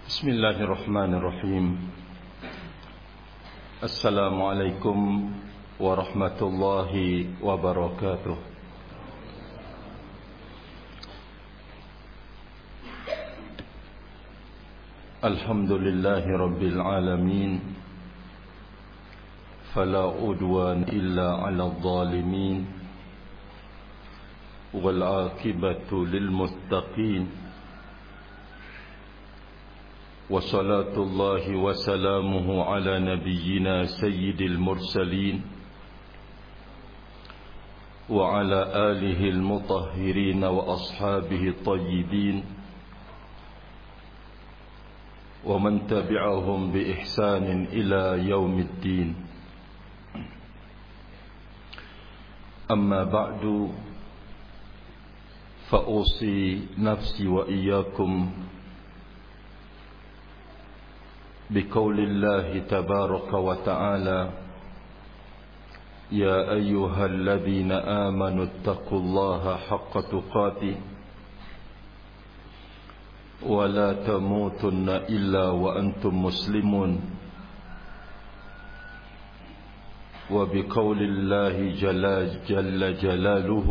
Bismillahirrahmanirrahim. Assalamualaikum warahmatullahi wabarakatuh. Alhamdulillahi rabbil alamin. Fala udwan illa 'alal zalimin. Wal 'aqibatu lil muttaqin. وصلاة الله وسلامه على نبينا سيد المرسلين وعلى آله المطهرين وأصحابه الطيبين ومن تبعهم بإحسان إلى يوم الدين. أما بعد فأوصي نفسي وإياكم بقول الله تبارك وتعالى: يا أيها الذين آمنوا اتقوا الله حق تقاته ولا تموتن إلا وأنتم مسلمون. وبقول الله جل جلاله: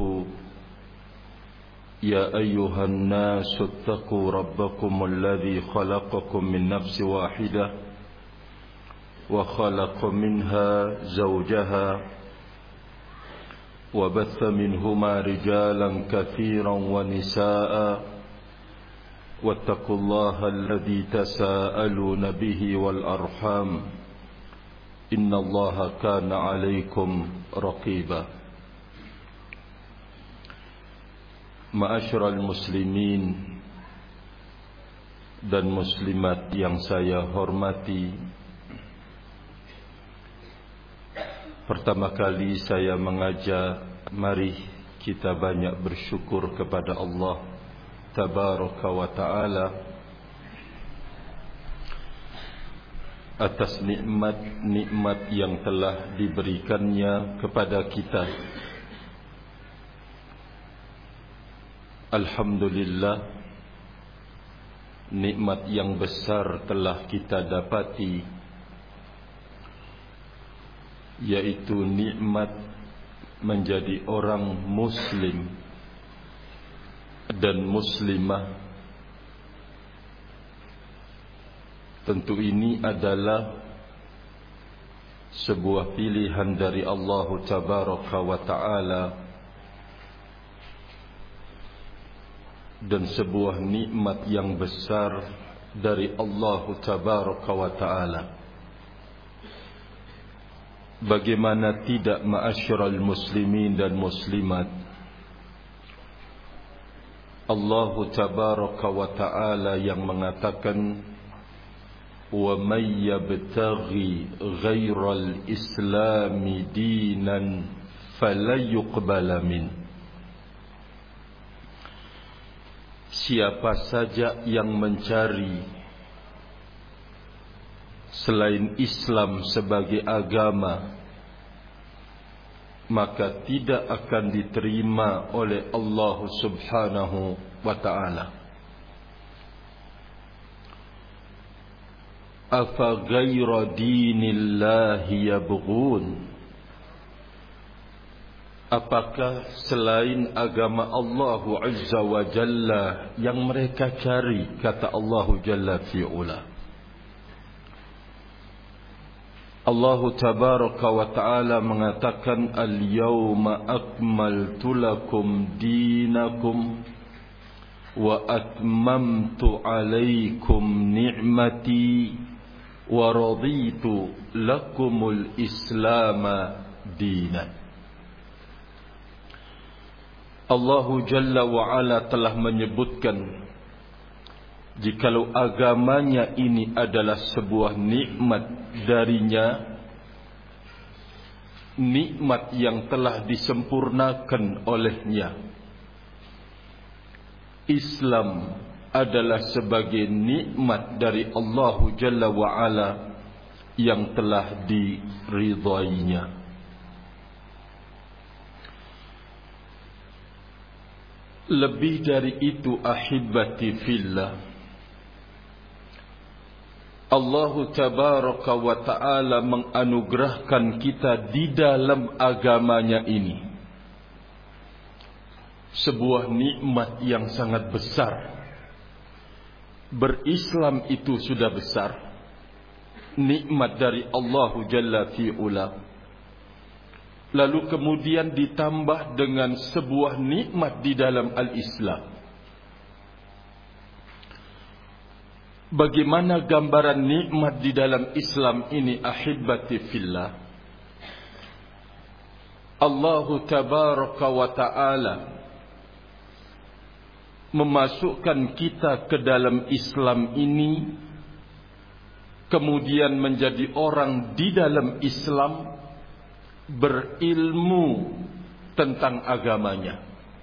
يا أيها الناس اتقوا ربكم الذي خلقكم من نفس واحدة وخلق منها زوجها وبث منهما رجالا كثيرا ونساء واتقوا الله الذي تساءلون به والأرحام إن الله كان عليكم رقيبا. Ma'asyiral muslimin dan muslimat yang saya hormati, pertama kali saya mengajak mari kita banyak bersyukur kepada Allah Tabaraka wa Ta'ala atas nikmat-nikmat yang telah diberikannya kepada kita. Alhamdulillah, nikmat yang besar telah kita dapati, yaitu nikmat menjadi orang muslim dan muslimah. Tentu ini adalah sebuah pilihan dari Allah Tabaraka wa Ta'ala dan sebuah nikmat yang besar dari Allah Tabaraka wa Ta'ala. Bagaimana tidak, ma'asyiral muslimin dan muslimat, Allah Tabaraka wa Ta'ala yang mengatakan: wa may yabtaghi ghairal islami dinan falayuqbala min. Siapa saja yang mencari selain Islam sebagai agama, maka tidak akan diterima oleh Allah Subhanahu wa Ta'ala. Afa ghaira dinillahi yabghun. Apakah selain agama Allah Azza wa Jalla yang mereka cari, kata Allah Jalla fi'ula. Allah Tabaraka wa Ta'ala mengatakan: al-yawma akmaltu lakum dinakum wa atmamtu alaikum ni'mati wa raditu lakumul islama dinan. Allah Jalla wa'ala telah menyebutkan, jikalau agamanya ini adalah sebuah nikmat darinya, nikmat yang telah disempurnakan olehnya. Islam adalah sebagai nikmat dari Allah Jalla wa'ala yang telah diridainya. Lebih dari itu, ahibati fillah, Allah Tabaraka wa Ta'ala menganugerahkan kita di dalam agamanya ini sebuah nikmat yang sangat besar. Berislam itu sudah besar, nikmat dari Allah Jalla fi'ula. Lalu kemudian ditambah dengan sebuah nikmat di dalam al-Islam. Bagaimana gambaran nikmat di dalam Islam ini, ahibati fillah? Allah Tabaraka wa Ta'ala memasukkan kita ke dalam Islam ini, kemudian menjadi orang di dalam Islam, berilmu tentang agamanya,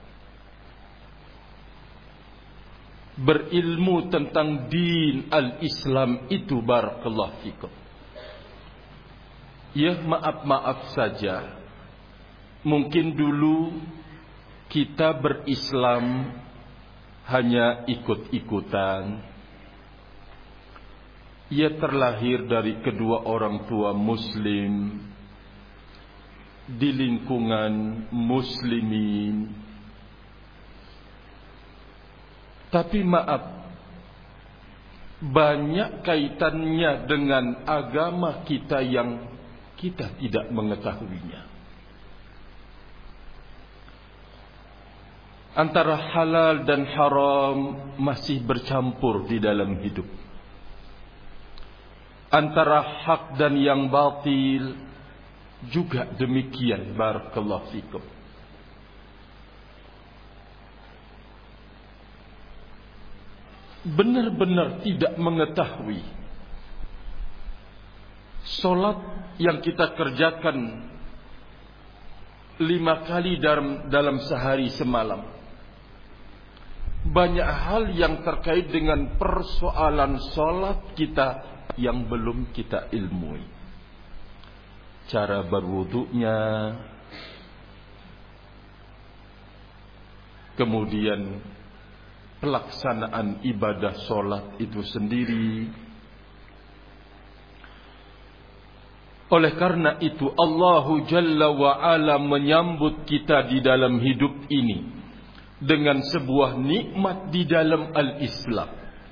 berilmu tentang din al-Islam itu. Barakallahu fikum. Ya, maaf saja, mungkin dulu kita berislam hanya ikut-ikutan. Ia terlahir dari kedua orang tua muslim, di lingkungan muslimin. Tapi maaf, banyak kaitannya dengan agama kita yang kita tidak mengetahuinya. Antara halal dan haram masih bercampur di dalam hidup. Antara hak dan yang batil juga demikian. Barakallahu fikum. Benar-benar tidak mengetahui solat yang kita kerjakan 5 kali dalam sehari semalam. Banyak hal yang terkait dengan persoalan solat kita yang belum kita ilmui. Cara berwudunya, kemudian pelaksanaan ibadah solat itu sendiri. Oleh karena itu Allah Jalla wa'ala menyambut kita di dalam hidup ini dengan sebuah nikmat di dalam al-Islam.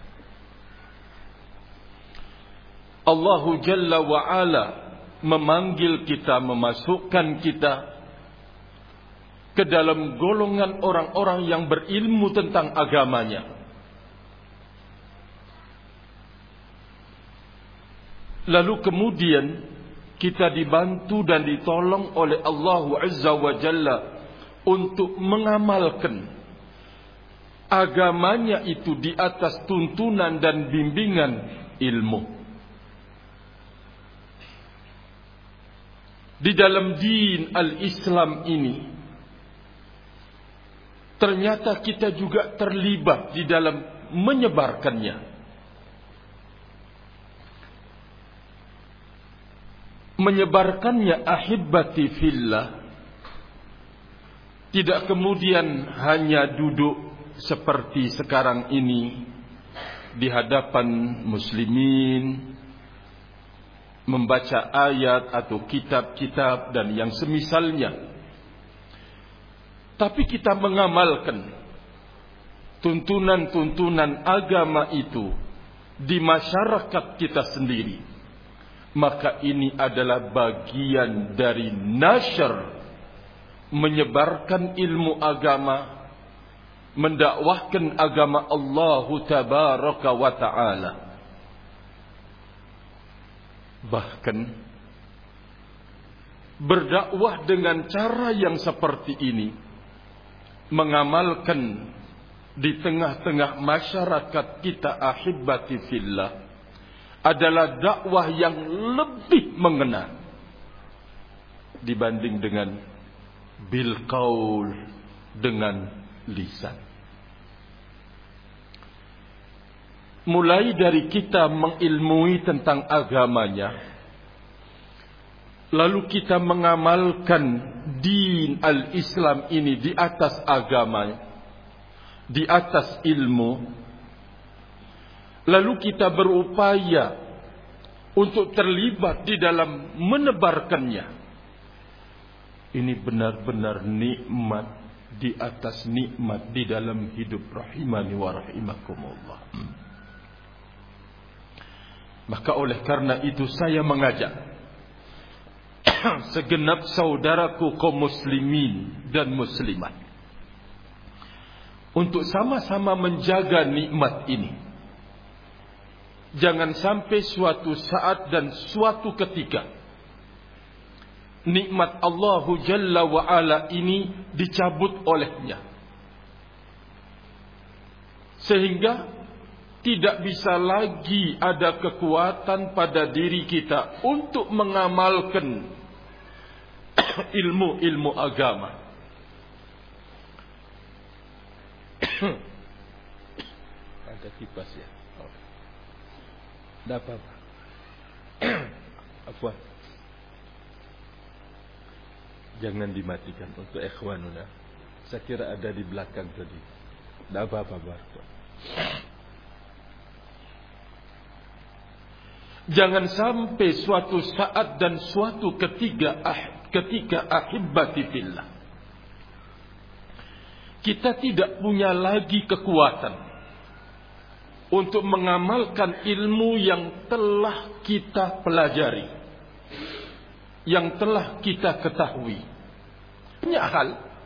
Allah Jalla wa'ala memanggil kita, memasukkan kita ke dalam golongan orang-orang yang berilmu tentang agamanya. Lalu kemudian kita dibantu dan ditolong oleh Allah Azza wa Jalla untuk mengamalkan agamanya itu di atas tuntunan dan bimbingan ilmu. Di dalam din al-Islam ini ternyata kita juga terlibat di dalam menyebarkannya. Menyebarkannya ahibati fillah, tidak kemudian hanya duduk seperti sekarang ini di hadapan muslimin, membaca ayat atau kitab-kitab dan yang semisalnya. Tapi kita mengamalkan tuntunan-tuntunan agama itu di masyarakat kita sendiri. Maka ini adalah bagian dari nasyr, menyebarkan ilmu agama, mendakwahkan agama Allah Tabaraka wa Ta'ala. Bahkan berdakwah dengan cara yang seperti ini, mengamalkan di tengah-tengah masyarakat kita ahibati fillah, adalah dakwah yang lebih mengena dibanding dengan bil qaul, dengan lisan. Mulai dari kita mengilmui tentang agamanya, lalu kita mengamalkan din al-Islam ini di atas agama, di atas ilmu. Lalu kita berupaya untuk terlibat di dalam menebarkannya. Ini benar-benar nikmat di atas nikmat di dalam hidup, rahimani wa rahimakumullah. Maka oleh karena itu saya mengajak segenap saudaraku kaum muslimin dan muslimat untuk sama-sama menjaga nikmat ini. Jangan sampai suatu saat dan suatu ketika nikmat Allah Jalla wa Ala ini dicabut olehnya, sehingga tidak bisa lagi ada kekuatan pada diri kita untuk mengamalkan ilmu-ilmu agama. Ada kipas ya? Tidak apa-apa. Afwan. Jangan dimatikan untuk ikhwanuna. Saya kira ada di belakang tadi. Tidak apa-apa, Barto. Jangan sampai suatu saat dan suatu ketika ahibbati fillah, kita tidak punya lagi kekuatan untuk mengamalkan ilmu yang telah kita pelajari, yang telah kita ketahui. Banyak hal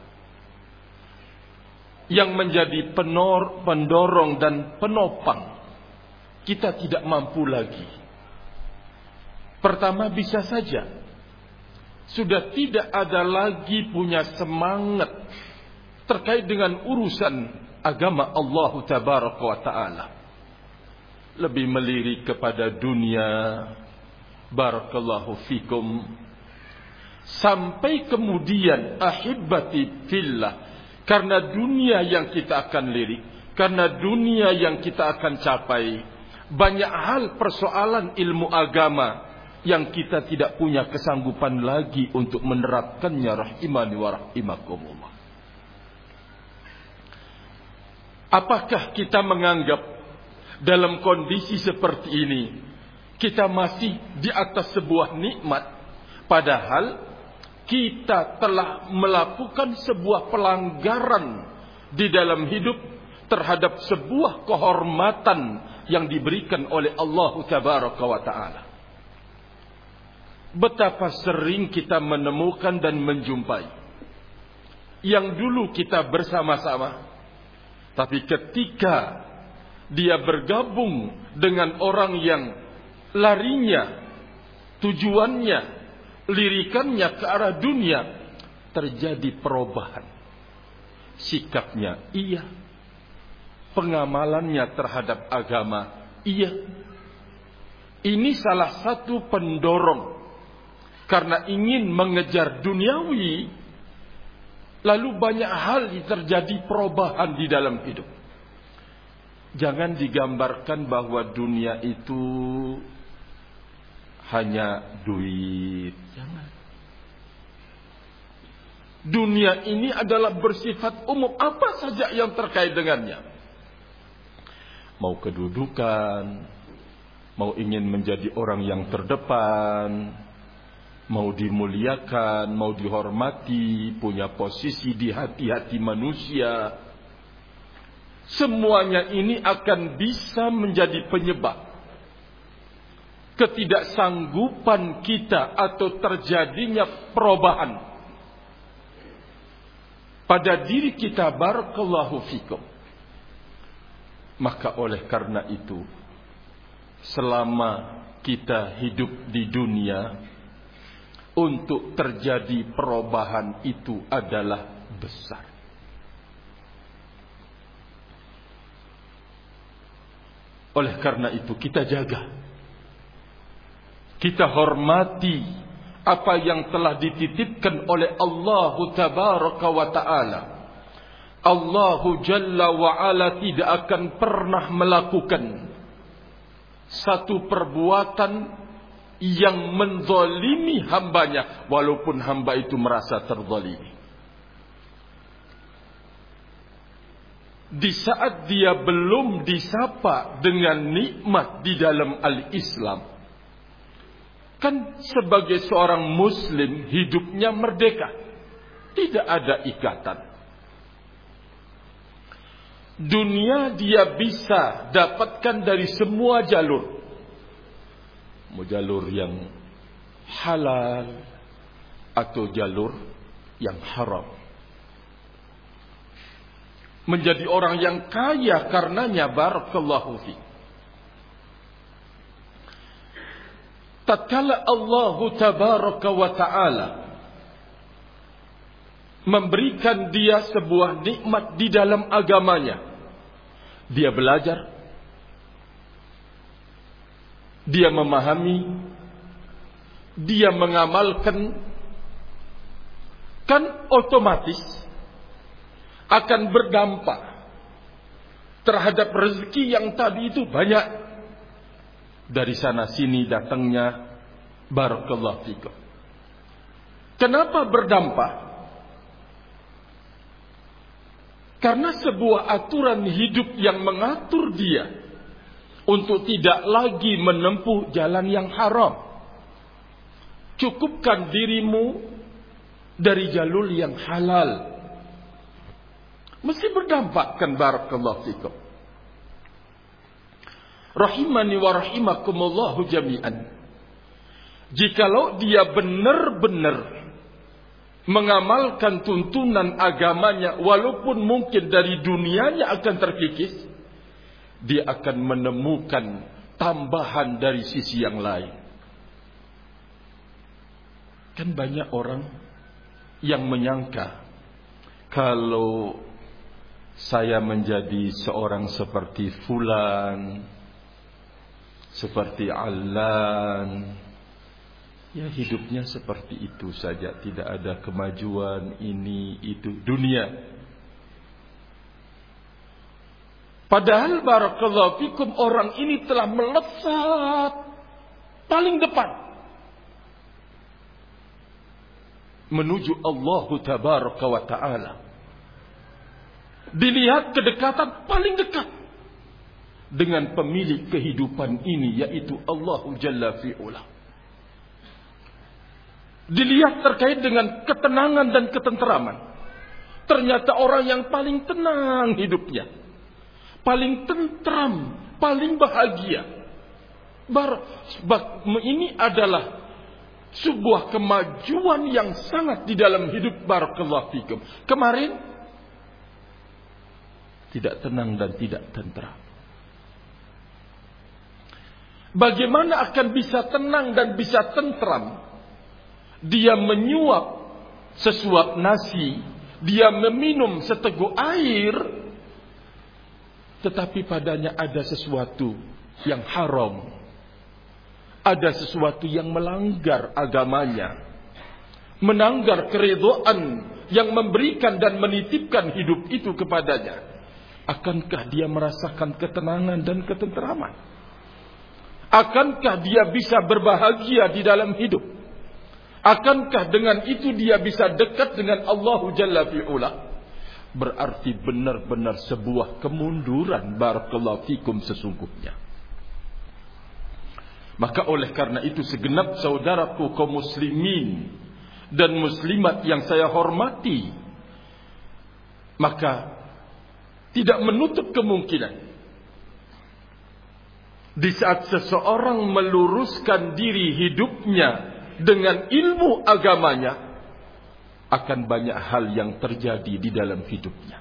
yang menjadi pendorong dan penopang kita tidak mampu lagi. Pertama, bisa saja sudah tidak ada lagi punya semangat terkait dengan urusan agama Allah Tabaraka wa Ta'ala. Lebih melirik kepada dunia. Barakallahu fikum. Sampai kemudian ahibbati fillah, karena dunia yang kita akan lirik, karena dunia yang kita akan capai, banyak hal persoalan ilmu agama yang kita tidak punya kesanggupan lagi untuk menerapkannya, rahimani wa rahimakumullah. Apakah kita menganggap dalam kondisi seperti ini kita masih di atas sebuah nikmat, padahal kita telah melakukan sebuah pelanggaran di dalam hidup terhadap sebuah kehormatan yang diberikan oleh Allah Tabaraka wa Ta'ala? Betapa sering kita menemukan dan menjumpai yang dulu kita bersama-sama, tapi ketika dia bergabung dengan orang yang larinya, tujuannya, lirikannya ke arah dunia, terjadi perubahan. Sikapnya iya, pengamalannya terhadap agama iya. Ini salah satu pendorong. Karena ingin mengejar duniawi, lalu banyak hal terjadi perubahan di dalam hidup. Jangan digambarkan bahwa dunia itu hanya duit. Jangan. Dunia ini adalah bersifat umum, apa saja yang terkait dengannya. Mau kedudukan, mau ingin menjadi orang yang terdepan, mau dimuliakan, mau dihormati, punya posisi di hati-hati manusia. Semuanya ini akan bisa menjadi penyebab ketidaksanggupan kita atau terjadinya perubahan pada diri kita. Barakallahu fikum. Maka oleh karena itu, selama kita hidup di dunia, untuk terjadi perubahan itu adalah besar. Oleh karena itu kita jaga, kita hormati apa yang telah dititipkan oleh Allah Tabaraka wa Ta'ala. Allah Jalla wa Ala tidak akan pernah melakukan satu perbuatan yang menzalimi hambanya, walaupun hamba itu merasa terzalimi. Di saat dia belum disapa dengan nikmat di dalam al-Islam, Kan sebagai seorang muslim hidupnya merdeka. Tidak ada ikatan. Dunia dia bisa dapatkan dari semua jalur. Mau jalur yang halal atau jalur yang haram. Menjadi orang yang kaya karenanya, barakallahu fi. Tatkala Allah tabaraka wa ta'ala memberikan dia sebuah nikmat di dalam agamanya, dia belajar, dia memahami, dia mengamalkan, kan otomatis akan berdampak terhadap rezeki yang tadi itu banyak. Dari sana sini datangnya, barakallahu fikum. Kenapa berdampak? Karena sebuah aturan hidup yang mengatur dia untuk tidak lagi menempuh jalan yang haram. Cukupkan dirimu dari jalur yang halal. Mesti berdampak, kan, barakallahu fikum. Rahimani wa rahimakumullahu jami'an. Jikalau dia benar-benar mengamalkan tuntunan agamanya, walaupun mungkin dari dunianya akan terkikis, dia akan menemukan tambahan dari sisi yang lain. Kan banyak orang yang menyangka, kalau saya menjadi seorang seperti fulan, seperti Alan, ya hidupnya seperti itu saja, tidak ada kemajuan ini itu dunia. Padahal barakallahu fikum, orang ini telah melesat paling depan menuju Allah tabaraka wa ta'ala. Dilihat kedekatan paling dekat dengan pemilik kehidupan ini, yaitu Allah Jalla fi'ula. Dilihat terkait dengan ketenangan dan ketenteraman. Ternyata orang yang paling tenang hidupnya, paling tentram, paling bahagia. Ini adalah sebuah kemajuan yang sangat di dalam hidup, barakallahu fikum. Kemarin tidak tenang dan tidak tentram. Bagaimana akan bisa tenang dan bisa tentram? Dia menyuap sesuap nasi, dia meminum seteguk air, tetapi padanya ada sesuatu yang haram, ada sesuatu yang melanggar agamanya, melanggar keridhaan yang memberikan dan menitipkan hidup itu kepadanya. Akankah dia merasakan ketenangan dan ketenteraman? Akankah dia bisa berbahagia di dalam hidup? Akankah dengan itu dia bisa dekat dengan Allah Jalla fi'ula? Berarti benar-benar sebuah kemunduran, barakallahu fikum, sesungguhnya. Maka oleh karena itu, segenap saudaraku kaum muslimin dan muslimat yang saya hormati, maka tidak menutup kemungkinan di saat seseorang meluruskan diri hidupnya dengan ilmu agamanya, akan banyak hal yang terjadi di dalam hidupnya.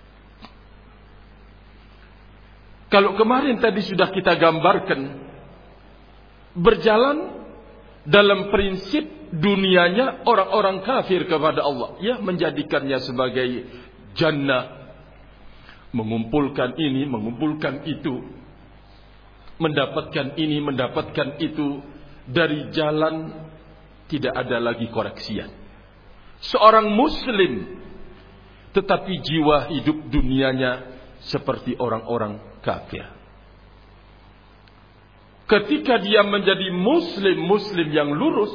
Kalau kemarin tadi sudah kita gambarkan, berjalan dalam prinsip dunianya orang-orang kafir kepada Allah, ya, menjadikannya sebagai jannah, mengumpulkan ini, mengumpulkan itu, mendapatkan ini, mendapatkan itu, dari jalan tidak ada lagi koreksian. Seorang muslim tetapi jiwa hidup dunianya seperti orang-orang kafir. Ketika dia menjadi muslim yang lurus,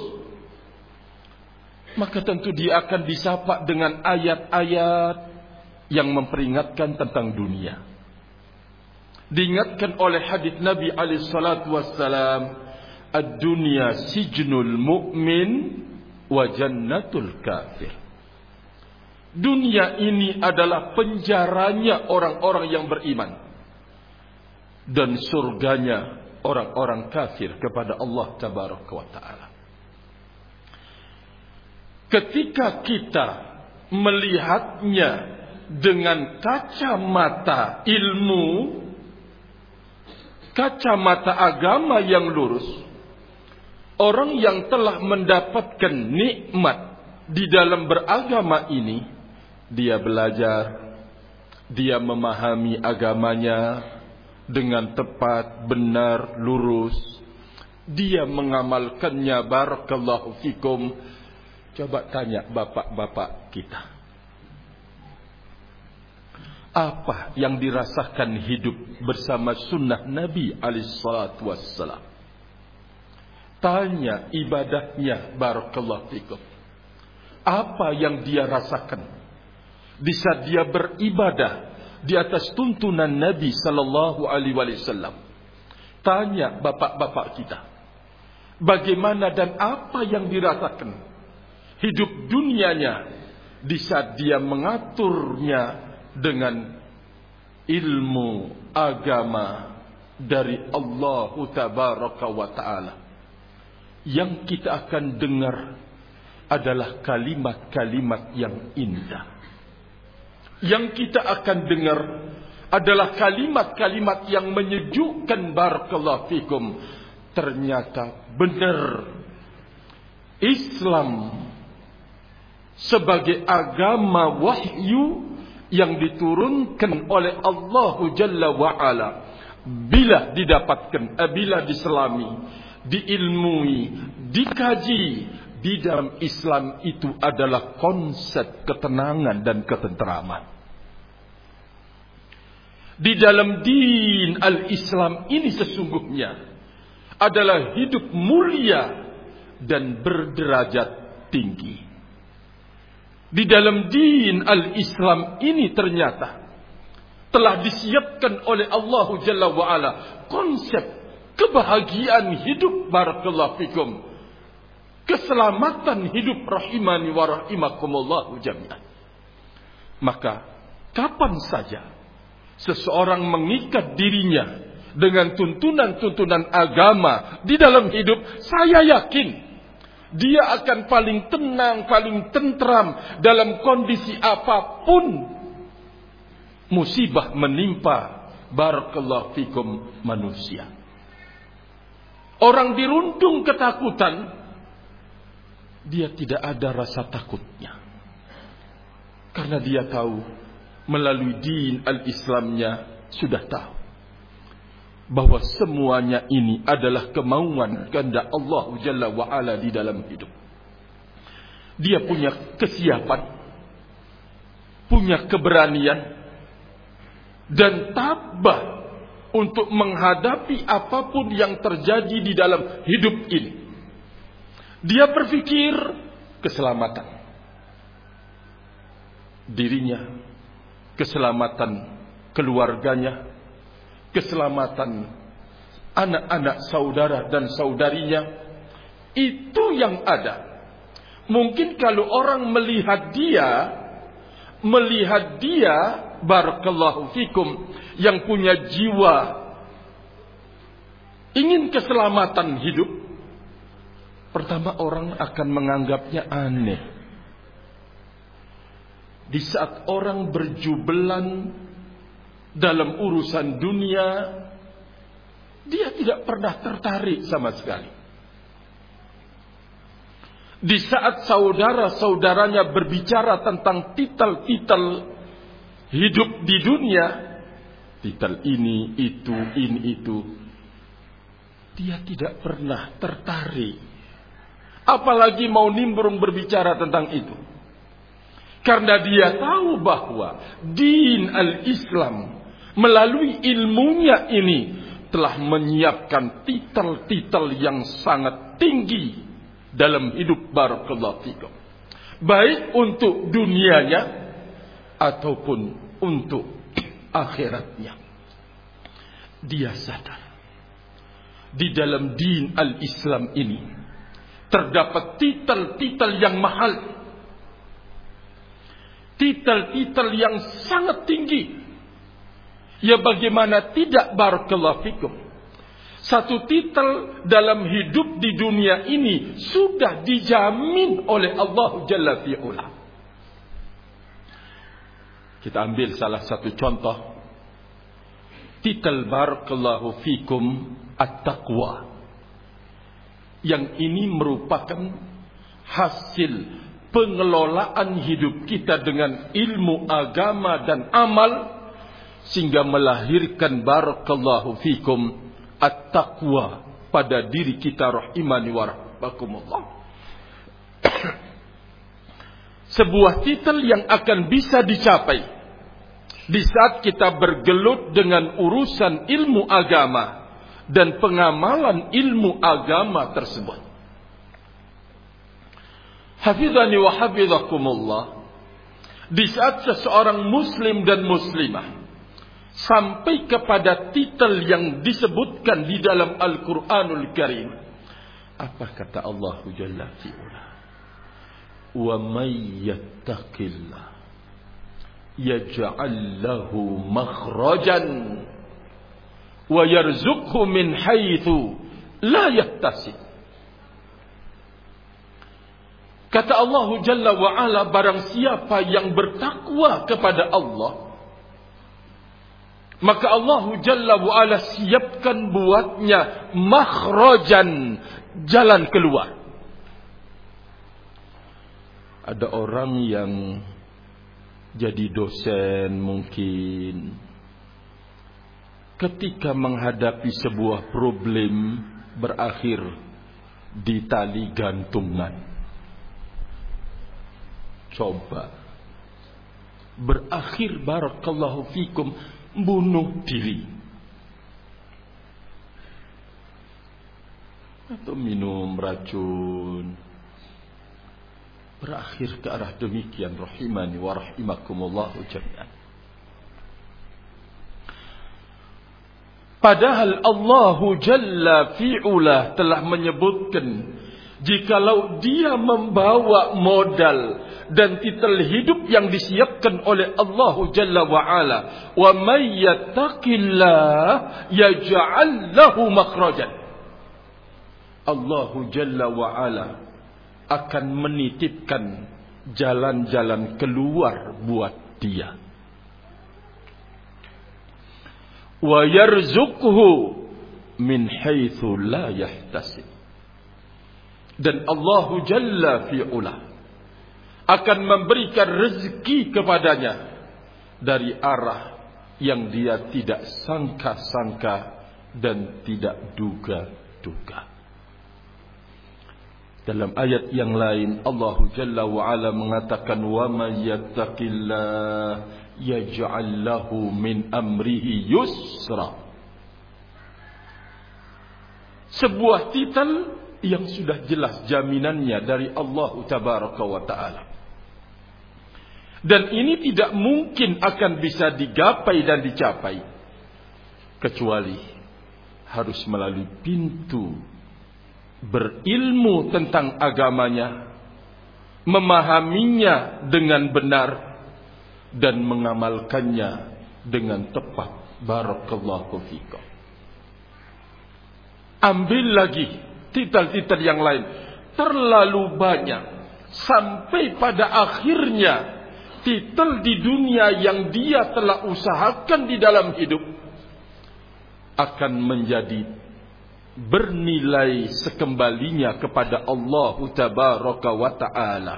maka tentu dia akan disapa dengan ayat-ayat yang memperingatkan tentang dunia. Diingatkan oleh hadits Nabi alaihi salatu wassalam, ad-dunya sijnul mu'min wa jannatul kafir. Dunia ini adalah penjaranya orang-orang yang beriman dan surganya orang-orang kafir kepada Allah Tabaraka wa Ta'ala. Ketika kita melihatnya dengan kacamata ilmu, kacamata agama yang lurus, orang yang telah mendapatkan nikmat di dalam beragama ini, dia belajar, dia memahami agamanya dengan tepat, benar, lurus. Dia mengamalkannya. Barakallahu fikum. Coba tanya bapak-bapak kita, apa yang dirasakan hidup bersama sunnah Nabi alaihissalatu wassalam? Tanya ibadahnya. Barakallahu fikum. Apa yang dia rasakan di saat dia beribadah di atas tuntunan Nabi sallallahu alaihi wasallam? Tanya bapak-bapak kita, bagaimana dan apa yang dirasakan hidup dunianya di saat dia mengaturnya dengan ilmu agama dari Allah Tabaraka wa Ta'ala. Yang kita akan dengar adalah kalimat-kalimat yang indah. Yang kita akan dengar adalah kalimat-kalimat yang menyejukkan. Barakallahu fikum. Ternyata benar, Islam sebagai agama wahyu yang diturunkan oleh Allah Jalla wa'ala, bila didapatkan, bila diselami, diilmui, dikaji, di dalam Islam itu adalah konsep ketenangan dan ketenteraman. Di dalam din al-Islam ini sesungguhnya adalah hidup mulia dan berderajat tinggi. Di dalam din al-Islam ini ternyata telah disiapkan oleh Allah Jalla wa'ala konsep kebahagiaan hidup. Barakallahu fikum. Keselamatan hidup rahimani wa rahimakumullahu jami'an. Maka kapan saja seseorang mengikat dirinya dengan tuntunan-tuntunan agama di dalam hidup, saya yakin dia akan paling tenang, paling tentram dalam kondisi apapun musibah menimpa. Barakallahu fikum manusia. Orang dirundung ketakutan, dia tidak ada rasa takutnya. Karena dia tahu, melalui din al-Islamnya sudah tahu bahwa semuanya ini adalah kemauan kehendak Allah Jalla wa'ala di dalam hidup. Dia punya kesiapan, punya keberanian dan tabah untuk menghadapi apapun yang terjadi di dalam hidup ini. Dia berpikir keselamatan dirinya, keselamatan keluarganya, keselamatan anak-anak saudara dan saudarinya. Itu yang ada. Mungkin kalau orang melihat dia barakallahu fikum, yang punya jiwa ingin keselamatan hidup, pertama orang akan menganggapnya aneh. Di saat orang berjubelan dalam urusan dunia, dia tidak pernah tertarik sama sekali. Di saat saudara-saudaranya berbicara tentang titel-titel hidup di dunia, titel ini, itu, dia tidak pernah tertarik. Apalagi mau nimbrung berbicara tentang itu. Karena dia tahu bahwa din al-Islam melalui ilmunya ini telah menyiapkan titel-titel yang sangat tinggi dalam hidup. Barakallahu fikum. Baik untuk dunianya ataupun untuk akhiratnya. Dia sadar di dalam din al-Islam ini terdapat titel-titel yang mahal, titel-titel yang sangat tinggi. Ya bagaimana tidak, barakallahu fikum. Satu titel dalam hidup di dunia ini sudah dijamin oleh Allah Jalla fi'ula. Kita ambil salah satu contoh. Titel barakallahu fikum at-taqwa. Yang ini merupakan hasil pengelolaan hidup kita dengan ilmu agama dan amal, sehingga melahirkan barakallahu fikum at-taqwa pada diri kita rahimani wa rahmakumullah. Sebuah titel yang akan bisa dicapai di saat kita bergelut dengan urusan ilmu agama dan pengamalan ilmu agama tersebut. Hafizani wa hafizakumullah. Di saat seseorang muslim dan muslimah sampai kepada titel yang disebutkan di dalam Al-Quranul Karim, apa kata Allah Jalla fi'ula? Wa may yattaqillah yaj'al lahu makhrajan wa yarzuqhu min haitsu la yahtasib. Kata Allah Jalla wa ala, barang siapa yang bertakwa kepada Allah, maka Allah Jalla wa ala siapkan buatnya makhrajan, jalan keluar. Ada orang yang jadi dosen mungkin, ketika menghadapi sebuah problem berakhir di tali gantungan. Coba berakhir barakallahu fikum bunuh diri atau minum racun, berakhir ke arah demikian rahimani wa rahimakumullah jami'an. Padahal Allah Jalla fi'ula telah menyebutkan, jikalau dia membawa modal dan titel hidup yang disiapkan oleh Allah Jalla wa'ala, wa may yattaqillah yaj'al lahu makhrajan, Allah Jalla wa'ala akan menitipkan jalan-jalan keluar buat dia. Wa yarzuqhu min haitsu la yahtasib, dan Allah Jalla fi'ula akan memberikan rezeki kepadanya dari arah yang dia tidak sangka-sangka dan tidak duga-duga. Dalam ayat yang lain Allah Jalla wa'ala mengatakan, wa may yattaqillah yaj'al lahu min amrihi yusra. Sebuah titel yang sudah jelas jaminannya dari Allah Tabaraka wa Ta'ala. Dan ini tidak mungkin akan bisa digapai dan dicapai kecuali harus melalui pintu berilmu tentang agamanya, memahaminya dengan benar, dan mengamalkannya dengan tepat. Barakallahu fikum. Ambil lagi titel-titel yang lain, terlalu banyak, sampai pada akhirnya titel di dunia yang dia telah usahakan di dalam hidup akan menjadi bernilai sekembalinya kepada Allah Tabaraka wa Ta'ala.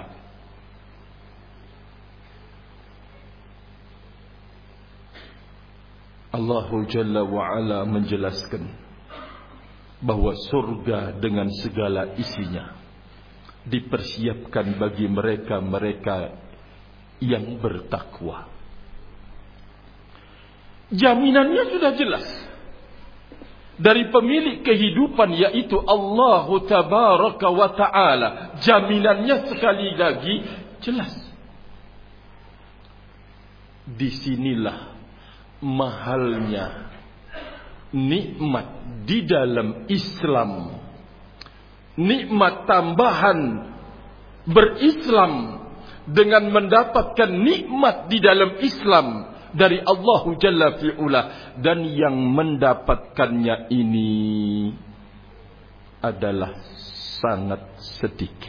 Allah Jalla wa'ala menjelaskan bahwa surga dengan segala isinya dipersiapkan bagi mereka-mereka yang bertakwa. Jaminannya sudah jelas dari pemilik kehidupan, yaitu Allah Tabaraka wa Ta'ala. Jaminannya sekali lagi jelas. Disinilah mahalnya nikmat di dalam Islam, nikmat tambahan berislam dengan mendapatkan nikmat di dalam Islam dari Allah Jalla fi'ula, dan yang mendapatkannya ini adalah sangat sedikit.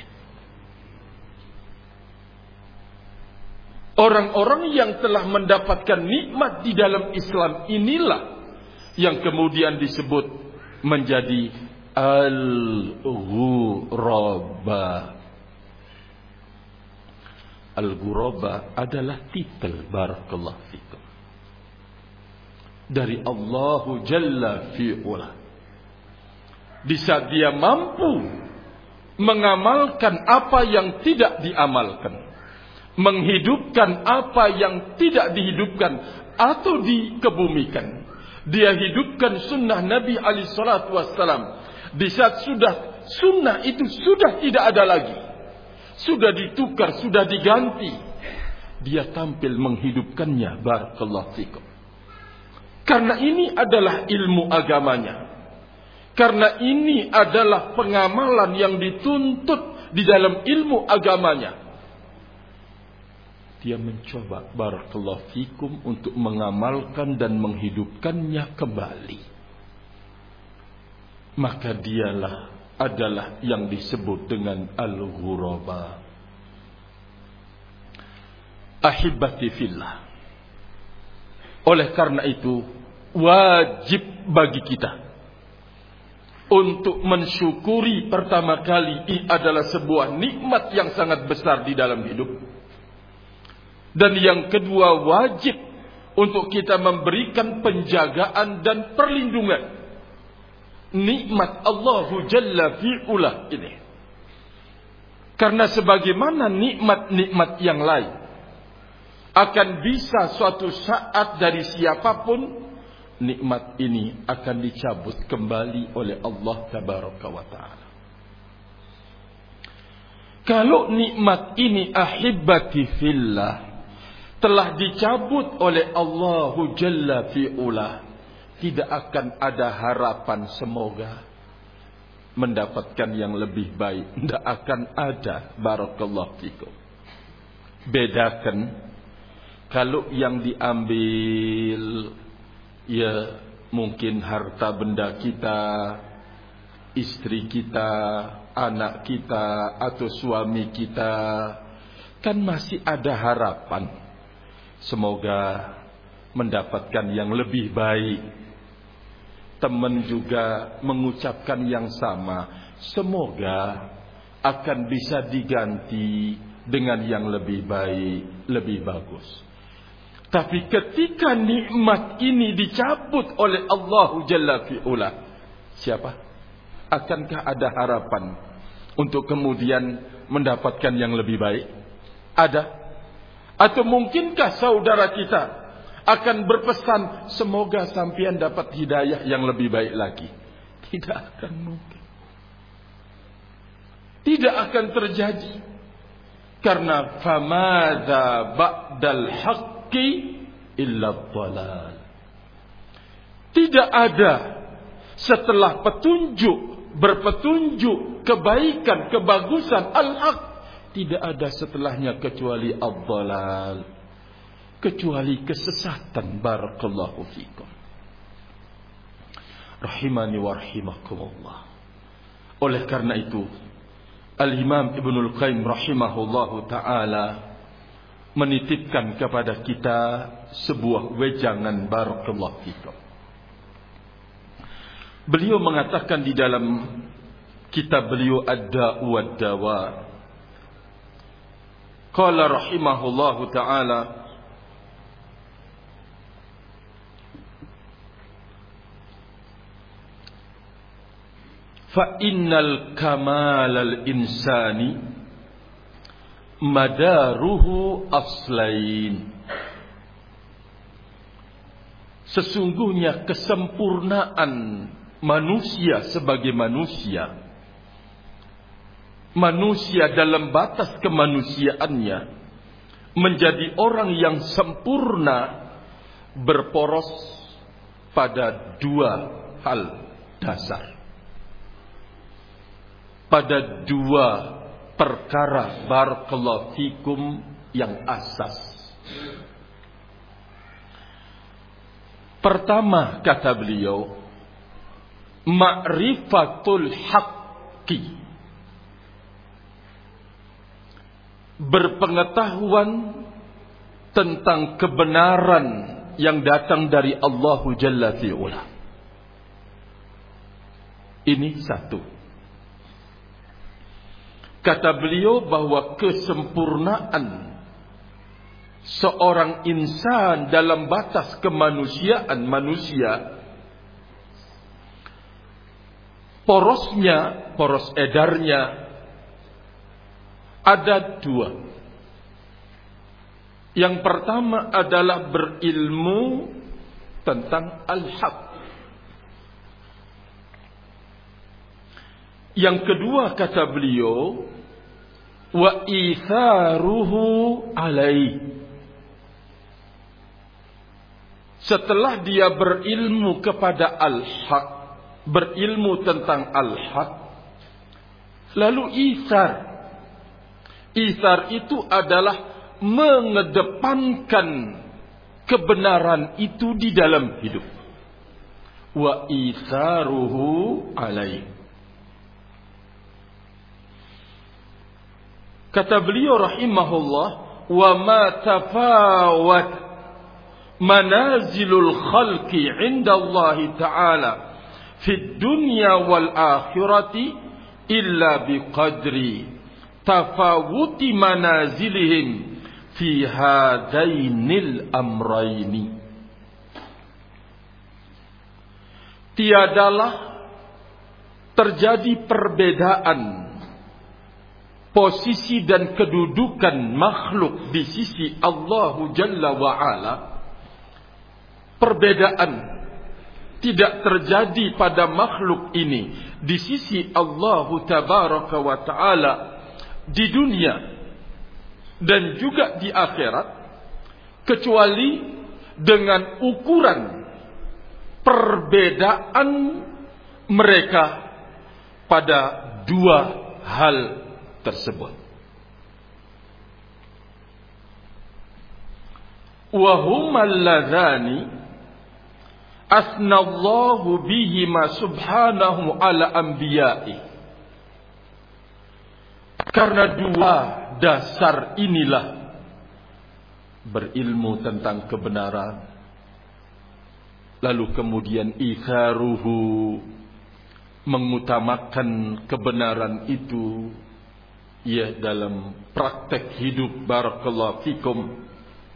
Orang-orang yang telah mendapatkan nikmat di dalam Islam inilah yang kemudian disebut menjadi al-ghuraba. Al-ghuraba adalah titel, barakallahu fikum, dari Allah Jalla fi'ula. Di saat dia mampu mengamalkan apa yang tidak diamalkan, menghidupkan apa yang tidak dihidupkan atau dikebumikan, dia hidupkan sunnah Nabi alaihi salatu wassalam. Di saat sudah sunnah itu sudah tidak ada lagi, sudah ditukar, sudah diganti, dia tampil menghidupkannya, barakallahu fikum. Karena ini adalah ilmu agamanya, karena ini adalah pengamalan yang dituntut di dalam ilmu agamanya, dia mencoba, barakallahu fikum, untuk mengamalkan dan menghidupkannya kembali. Maka dialah adalah yang disebut dengan al-ghuraba. Ahibati fillah. Oleh karena itu wajib bagi kita untuk mensyukuri, pertama kali ini adalah sebuah nikmat yang sangat besar di dalam hidup. Dan yang kedua, wajib untuk kita memberikan penjagaan dan perlindungan nikmat Allahu Jalla fi'ula ini. Karena sebagaimana nikmat-nikmat yang lain akan bisa suatu saat dari siapapun, nikmat ini akan dicabut kembali oleh Allah Tabaraka wa Ta'ala. Kalau nikmat ini, ahibati fillah, telah dicabut oleh Allahu Jalla fi'ula, tidak akan ada harapan semoga mendapatkan yang lebih baik. Tidak akan ada, barakallahu fikum. Bedakan kalau yang diambil, ya mungkin harta benda kita, istri kita, anak kita, atau suami kita, kan masih ada harapan semoga mendapatkan yang lebih baik. Teman juga mengucapkan yang sama, semoga akan bisa diganti dengan yang lebih baik, lebih bagus. Tapi ketika nikmat ini dicabut oleh Allah Jalla fi'ula, siapa? Akankah ada harapan untuk kemudian mendapatkan yang lebih baik? Ada? Atau mungkinkah saudara kita akan berpesan, semoga sampean dapat hidayah yang lebih baik lagi? Tidak akan mungkin. Tidak akan terjadi. Karena famadza ba'dal haqqi illa dhalal. Tidak ada setelah petunjuk, berpetunjuk, kebaikan, kebagusan, al-haq, tidak ada setelahnya kecuali ad-dhalal, kecuali kesesatan. Barakallahu fikum. Rahimani wa rahimakumullah. Oleh karena itu, Al-Imam Ibnul Qayyim rahimahullahu ta'ala menitipkan kepada kita sebuah wejangan, barakallahu fikum. Beliau mengatakan di dalam kitab beliau Ad-Da'u wad-Dawa, qala rahimahullahu ta'ala, fa innal kamalal insani madaruhu aslain. Sesungguhnya kesempurnaan manusia sebagai manusia, manusia dalam batas kemanusiaannya menjadi orang yang sempurna, berporos pada dua hal dasar, pada dua perkara barakallahu fikum yang asas. Pertama, kata beliau, ma'rifatul haqqi, berpengetahuan tentang kebenaran yang datang dari Allah Jalla fi'ula. Ini satu. Kata beliau bahwa kesempurnaan seorang insan dalam batas kemanusiaan manusia, poros edarnya ada dua. Yang pertama adalah berilmu tentang al-haq. Yang kedua, kata beliau, wa itharuhu alaih. Setelah dia berilmu kepada al-haq, berilmu tentang al-haq, lalu ithar. Ithar itu adalah mengedepankan kebenaran itu di dalam hidup. Wa itharuhu alaih. Kata beliau rahimahullah, wa ma tafawat manazilul khalqi 'inda Allah ta'ala fid dunya wal akhirati illa biqadri tafawuti manazilihim fi hadainil amraini. Tiadalah terjadi perbedaan posisi dan kedudukan makhluk di sisi Allah Jalla wa'ala. Perbedaan tidak terjadi pada makhluk ini di sisi Allah Tabaraka wa ta'ala di dunia dan juga di akhirat, kecuali dengan ukuran perbedaan mereka pada dua hal tersebut. Wa humal ladzani asnallahu bihima subhanahu ala anbiya'i. Karena dua dasar inilah, berilmu tentang kebenaran, lalu kemudian itharuhu, mengutamakan kebenaran itu ya dalam praktek hidup, barakallahu fikum.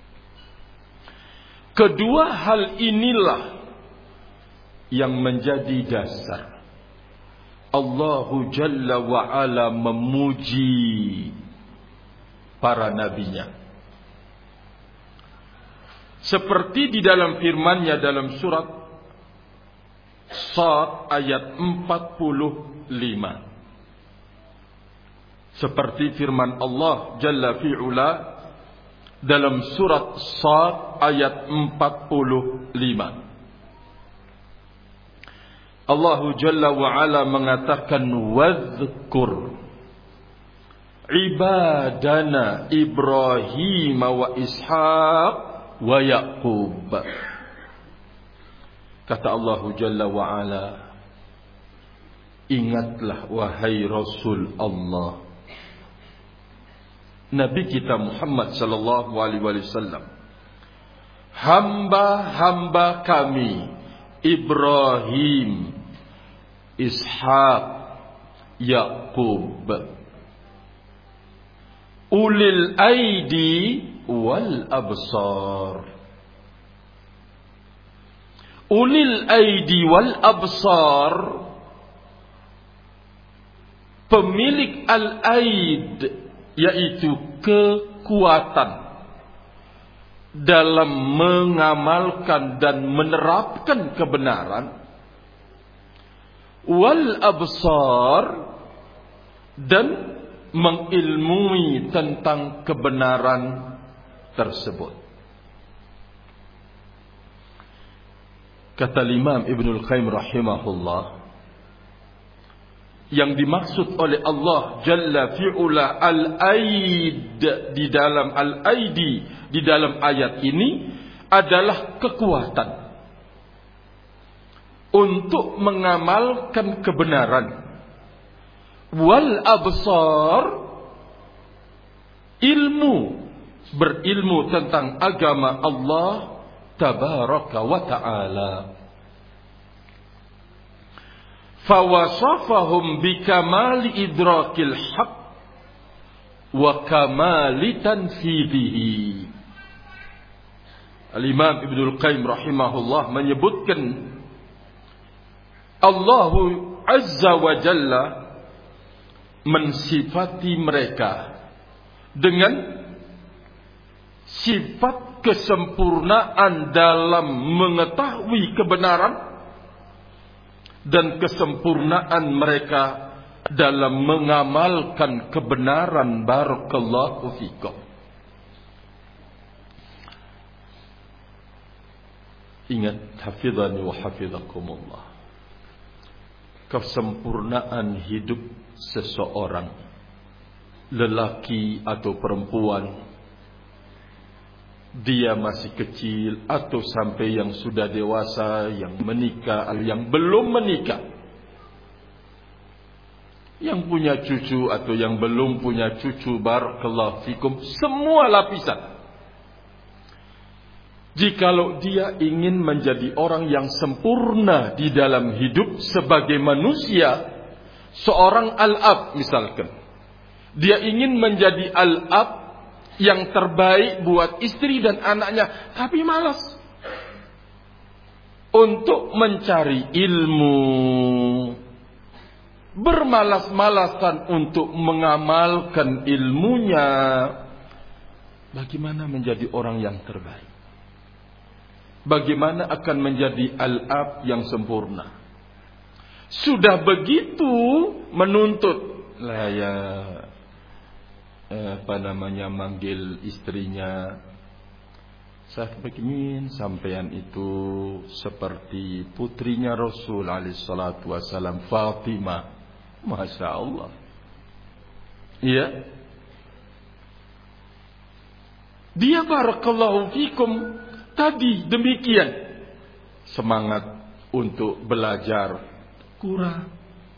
Kedua hal inilah yang menjadi dasar Allahu Jalla wa'ala memuji para nabinya. Seperti di dalam firman-Nya dalam surat Shad ayat 45. Seperti firman Allah Jalla fi'ula dalam surat Shad ayat 45. Allah Jalla wa'ala mengatakan, wadhkur ibadana Ibrahim wa Ishaq wa Yaqub. Kata Allah Jalla wa'ala, ingatlah wahai Rasul Allah, Nabi kita Muhammad sallallahu alaihi wasallam, hamba-hamba kami Ibrahim, Ishaq, Yaqub, ulil aidi wal absar. Ulil aidi wal absar, pemilik al-aid, yaitu kekuatan dalam mengamalkan dan menerapkan kebenaran, wal absar, dan mengilmui tentang kebenaran tersebut. Kata Imam Ibnul Qayyim rahimahullah, yang dimaksud oleh Allah Jalla fi'ula al-aid di dalam al-aidi di dalam ayat ini adalah kekuatan untuk mengamalkan kebenaran, wal absar, ilmu, berilmu tentang agama Allah tabaraka wa ta'ala. Fawasafahum bikamali idrakil haq wa kamali tanfidhihi. Al-Imam Ibnul Qayyim rahimahullah menyebutkan Allah Azza wa Jalla mensifati mereka dengan sifat kesempurnaan dalam mengetahui kebenaran dan kesempurnaan mereka dalam mengamalkan kebenaran. Barakallahu fikum. Ingat, hafizani wa hafizakumullah, kesempurnaan hidup seseorang, lelaki atau perempuan, dia masih kecil atau sampai yang sudah dewasa, yang menikah, yang belum menikah, yang punya cucu atau yang belum punya cucu, barakallahu fikum, semua lapisan. Jikalau dia ingin menjadi orang yang sempurna di dalam hidup sebagai manusia, seorang al-ab misalkan, dia ingin menjadi al-ab yang terbaik buat istri dan anaknya, tapi malas untuk mencari ilmu, bermalas-malasan untuk mengamalkan ilmunya. Bagaimana menjadi orang yang terbaik? Bagaimana akan menjadi al-ab yang sempurna? Sudah begitu menuntut lah ya, manggil istrinya, saya ingin sampean itu seperti putrinya Rasul alaihi salatu wasalam, Fatimah. Masya Allah. Iya. Dia barakallahu fikum tadi demikian, semangat untuk belajar kurang,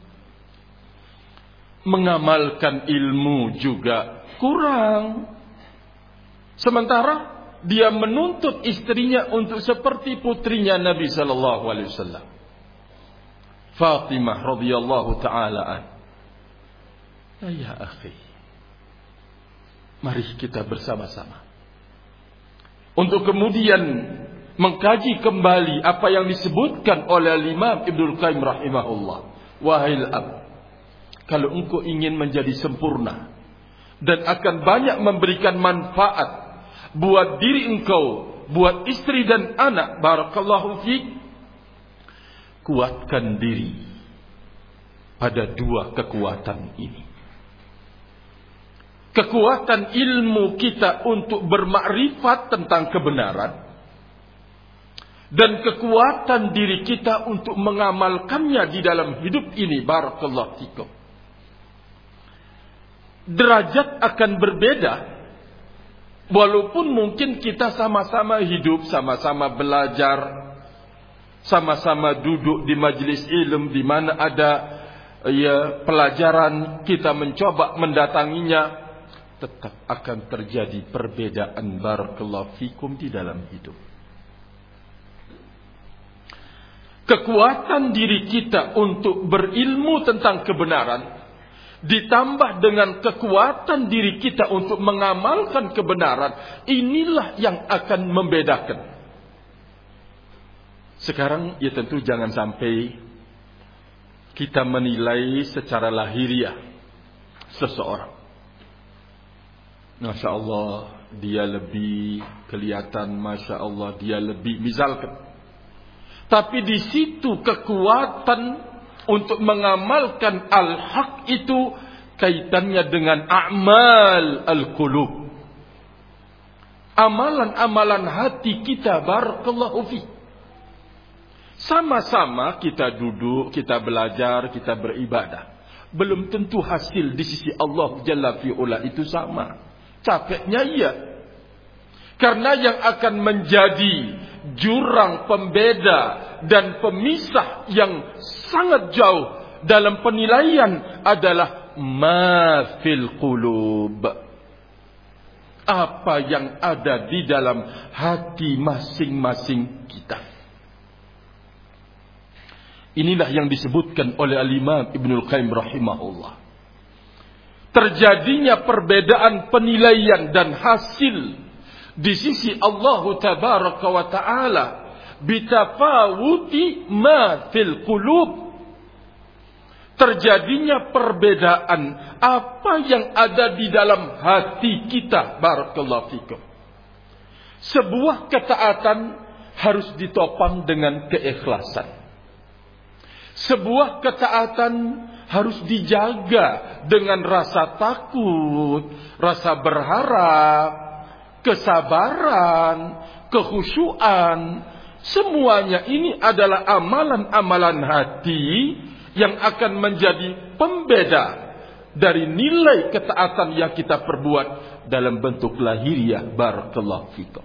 mengamalkan ilmu juga kurang. Sementara dia menuntut istrinya untuk seperti putrinya Nabi sallallahu alaihi wasallam, Fatimah radhiyallahu taala an. Ya akhi, mari kita bersama-sama untuk kemudian mengkaji kembali apa yang disebutkan oleh Imam Ibnul Qayyim rahimahullah. Wahai al-ab, kalau engkau ingin menjadi sempurna dan akan banyak memberikan manfaat buat diri engkau, buat istri dan anak, barakallahu fiik, kuatkan diri pada dua kekuatan ini. Kekuatan ilmu kita untuk bermakrifat tentang kebenaran, dan kekuatan diri kita untuk mengamalkannya di dalam hidup ini, barakallahu fikum. Derajat akan berbeda, walaupun mungkin kita sama-sama hidup, sama-sama belajar, sama-sama duduk di majlis ilmu di mana ada pelajaran, kita mencoba mendatanginya, tetap akan terjadi perbedaan, barakallahu fikum, di dalam hidup. Kekuatan diri kita untuk berilmu tentang kebenaran ditambah dengan kekuatan diri kita untuk mengamalkan kebenaran, inilah yang akan membedakan. Sekarang ya tentu jangan sampai kita menilai secara lahiriah seseorang. Masya Allah, dia lebih kelihatan, Masya Allah, dia lebih, misalkan. Tapi di situ kekuatan untuk mengamalkan al-haq itu kaitannya dengan a'mal al-qulub, amalan-amalan hati kita, barakallahu fi. Sama-sama kita duduk, kita belajar, kita beribadah. Belum tentu hasil di sisi Allah Jalla fi'ula itu sama. Capeknya iya. Karena yang akan menjadi jurang pembeda dan pemisah yang sangat jauh dalam penilaian adalah ma fil qulub. Apa yang ada di dalam hati masing-masing kita. Inilah yang disebutkan oleh Al-Imam Ibnul Qayyim rahimahullah. Terjadinya perbedaan penilaian dan hasil di sisi Allah Tabaraka wa Ta'ala bitafawuti ma fil qulub. Terjadinya perbedaan apa yang ada di dalam hati kita. Barakallahu fikum. Sebuah ketaatan harus ditopang dengan keikhlasan. Sebuah ketaatan harus dijaga dengan rasa takut, rasa berharap, kesabaran, kekhusyuan. Semuanya ini adalah amalan-amalan hati yang akan menjadi pembeda dari nilai ketaatan yang kita perbuat dalam bentuk lahiriah. Barakallahu fikum.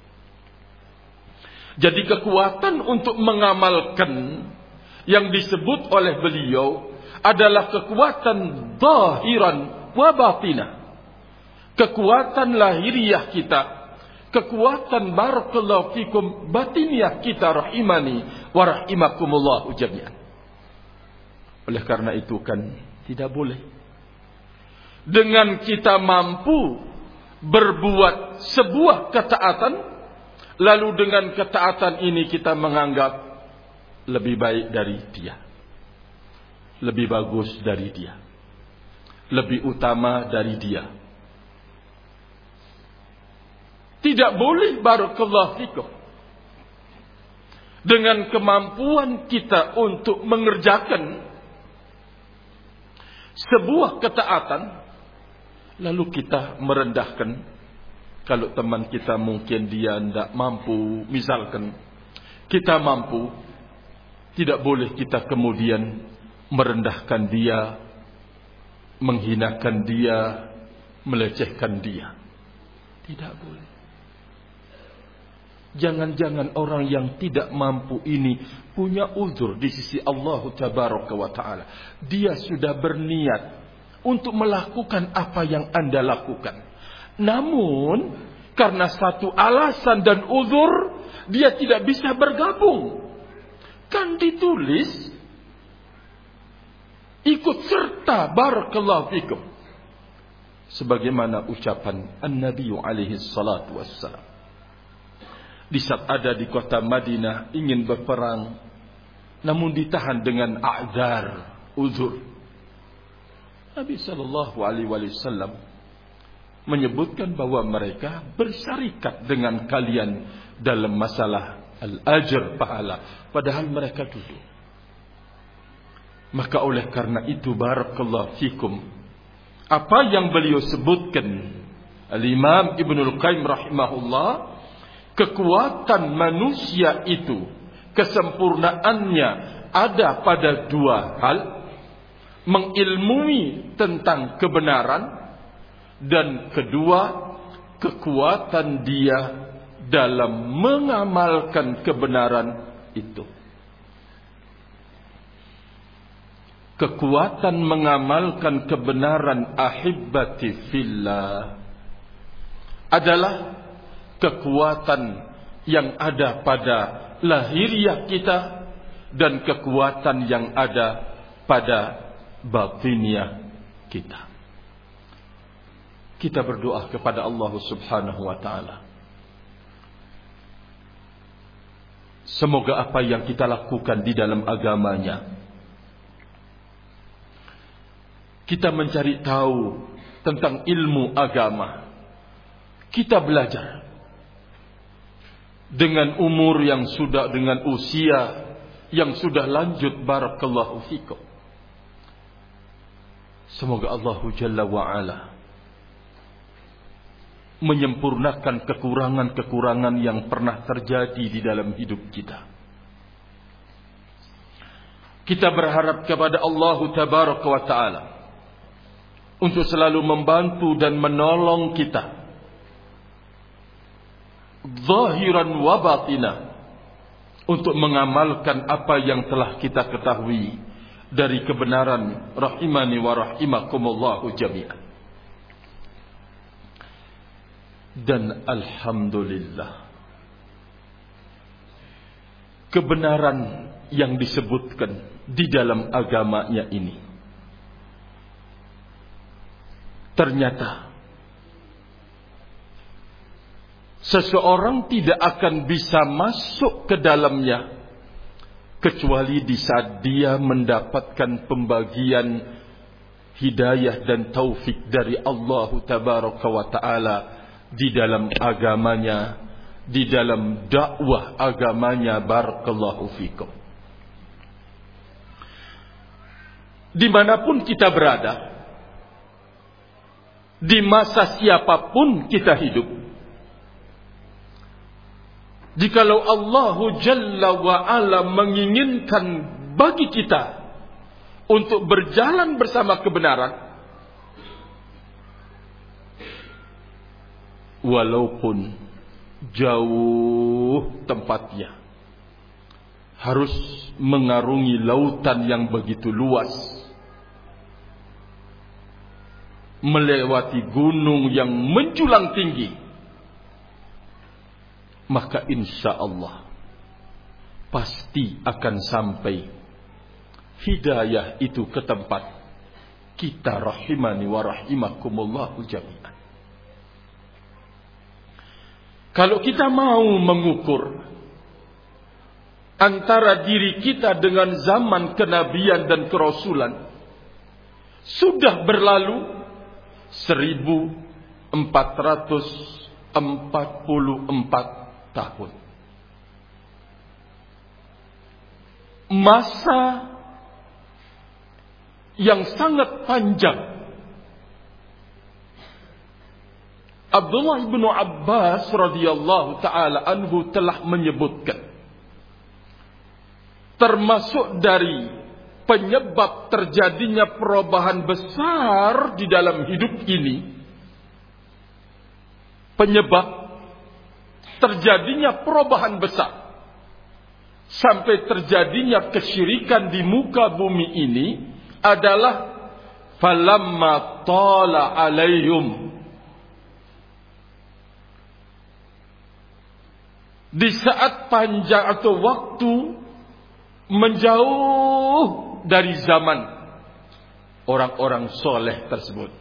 Jadi kekuatan untuk mengamalkan yang disebut oleh beliau adalah kekuatan zahiran wa batinah. Kekuatan lahiriah kita, kekuatan barakallahu fikum batiniah kita rahimani wa rahimakumullah jami'an. Oleh karena itu kan tidak boleh dengan kita mampu berbuat sebuah ketaatan lalu dengan ketaatan ini kita menganggap lebih baik dari dia, lebih bagus dari dia, lebih utama dari dia. Tidak boleh barakallahu fikum dengan kemampuan kita untuk mengerjakan sebuah ketaatan lalu kita merendahkan. Kalau teman kita mungkin dia tidak mampu, misalkan kita mampu, tidak boleh kita kemudian merendahkan dia, menghinakan dia, melecehkan dia. Tidak boleh. Jangan-jangan orang yang tidak mampu ini punya uzur di sisi Allah Tabaraka wa Ta'ala. Dia sudah berniat untuk melakukan apa yang Anda lakukan. Namun karena satu alasan dan uzur dia tidak bisa bergabung. Kan ditulis ikut serta barakallahu fikum. Sebagaimana ucapan An-Nabi alaihi salatu wassalam. Di saat ada di kota Madinah ingin berperang, namun ditahan dengan a'dzar, uzur. Nabi sallallahu alaihi wasallam menyebutkan bahwa mereka bersyarikat dengan kalian dalam masalah al-ajr, pahala, padahal mereka duduk. Maka oleh karena itu barakallahu fikum, apa yang beliau sebutkan Al-Imam Ibnul Qayyim rahimahullah, kekuatan manusia itu kesempurnaannya ada pada dua hal: mengilmui tentang kebenaran, dan kedua, kekuatan dia dalam mengamalkan kebenaran itu. Kekuatan mengamalkan kebenaran ahibbati fillah adalah kekuatan yang ada pada lahiriah kita dan kekuatan yang ada pada batiniah kita. Kita berdoa kepada Allah Subhanahu wa Ta'ala, semoga apa yang kita lakukan di dalam agamanya, kita mencari tahu tentang ilmu agama, kita belajar dengan umur yang sudah, dengan usia yang sudah lanjut, barakallahu fikum. Semoga Allah Jalla wa'ala menyempurnakan kekurangan-kekurangan yang pernah terjadi di dalam hidup kita. kita berharap kepada Allah Tabaraka wa Ta'ala untuk selalu membantu dan menolong kita zahiran wa batinah untuk mengamalkan apa yang telah kita ketahui dari kebenaran, rahimani wa rahimakumullahu jami'an. Dan alhamdulillah, kebenaran yang disebutkan di dalam agamanya ini ternyata seseorang tidak akan bisa masuk ke dalamnya kecuali di saat dia mendapatkan pembagian hidayah dan taufik dari Allah Tabaraka wa Ta'ala di dalam agamanya, di dalam dakwah agamanya. Barakallahu fikum. Dimanapun kita berada, di masa siapapun kita hidup, jikalau Allah Jalla wa'ala menginginkan bagi kita untuk berjalan bersama kebenaran, walaupun jauh tempatnya, harus mengarungi lautan yang begitu luas, melewati gunung yang menjulang tinggi, maka insya Allah pasti akan sampai hidayah itu ke tempat kita, rahimani wa rahimakumullahu jami'an. Kalau kita mau mengukur antara diri kita dengan zaman kenabian dan kerasulan, sudah berlalu 1444 tahun. Masa yang sangat panjang. Abdullah bin Abbas radhiyallahu taala anhu telah menyebutkan, termasuk dari penyebab terjadinya perubahan besar di dalam hidup ini, penyebab terjadinya perubahan besar sampai terjadinya kesyirikan di muka bumi ini adalah falamma tala alaihim, di saat panjang atau waktu menjauh dari zaman orang-orang soleh tersebut.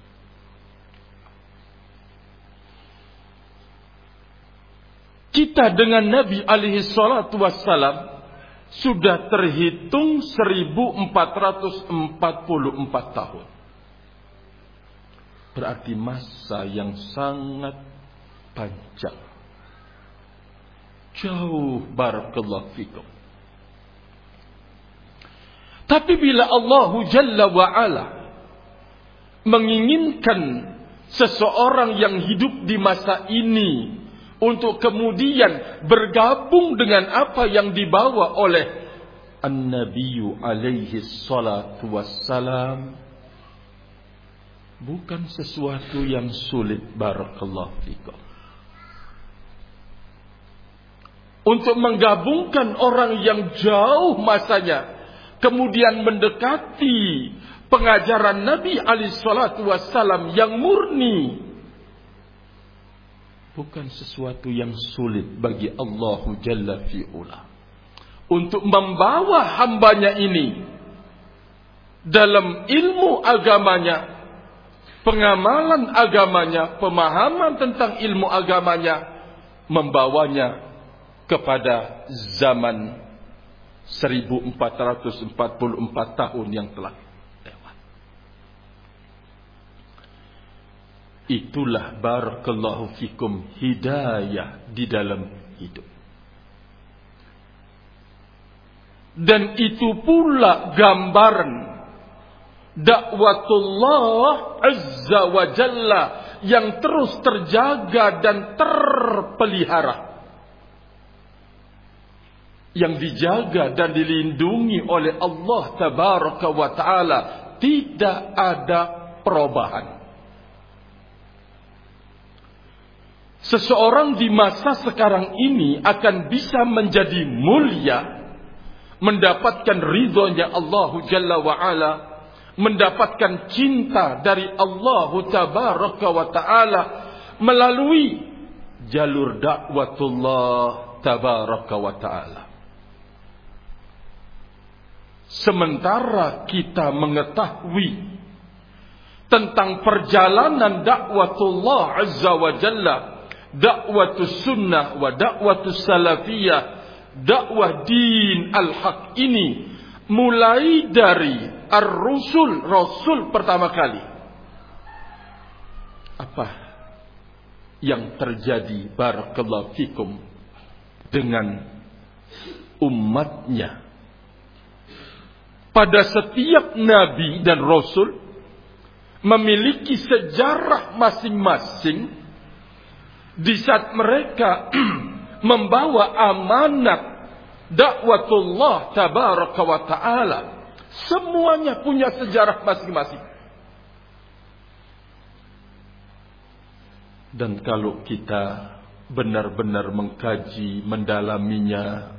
Kita dengan Nabi alaihi salatu wassalam sudah terhitung 1444 tahun. Berarti masa yang sangat panjang. Jauh, barakallahu fikum. Tapi bila Allah Jalla wa'ala menginginkan seseorang yang hidup di masa ini untuk kemudian bergabung dengan apa yang dibawa oleh An-Nabiyyu alaihi salatu wassalam, bukan sesuatu yang sulit, barakallahu fikum. Untuk menggabungkan orang yang jauh masanya kemudian mendekati pengajaran Nabi alaihi salatu wassalam yang murni, bukan sesuatu yang sulit bagi Allah Jalla fi'ula untuk membawa hambanya ini dalam ilmu agamanya, pengamalan agamanya, pemahaman tentang ilmu agamanya, membawanya kepada zaman 1444 tahun yang telah lewat. Itulah barakallahu fikum hidayah di dalam hidup. Dan itu pula gambaran dakwatullah azza wa jalla yang terus terjaga dan terpelihara. yang dijaga dan dilindungi oleh Allah Tabaraka wa Ta'ala, tidak ada perubahan. Seseorang di masa sekarang ini akan bisa menjadi mulia, mendapatkan ridhonya Allah Jalla wa Ala, mendapatkan cinta dari Allah Tabaraka wa Ta'ala melalui jalur dakwatullah Tabaraka wa Ta'ala. Sementara kita mengetahui tentang perjalanan dakwatullah Azza wa Jalla, dakwatus sunnah wa dakwatus salafiyah, dakwah din al-haq ini mulai dari ar-rusul, rasul pertama kali. Apa yang terjadi barakallahu fikum dengan umatnya? Pada setiap nabi dan rasul memiliki sejarah masing-masing. Di saat mereka membawa amanat dakwatullah Tabaraka wa Ta'ala, semuanya punya sejarah masing-masing. Dan kalau kita benar-benar mengkaji, mendalaminya,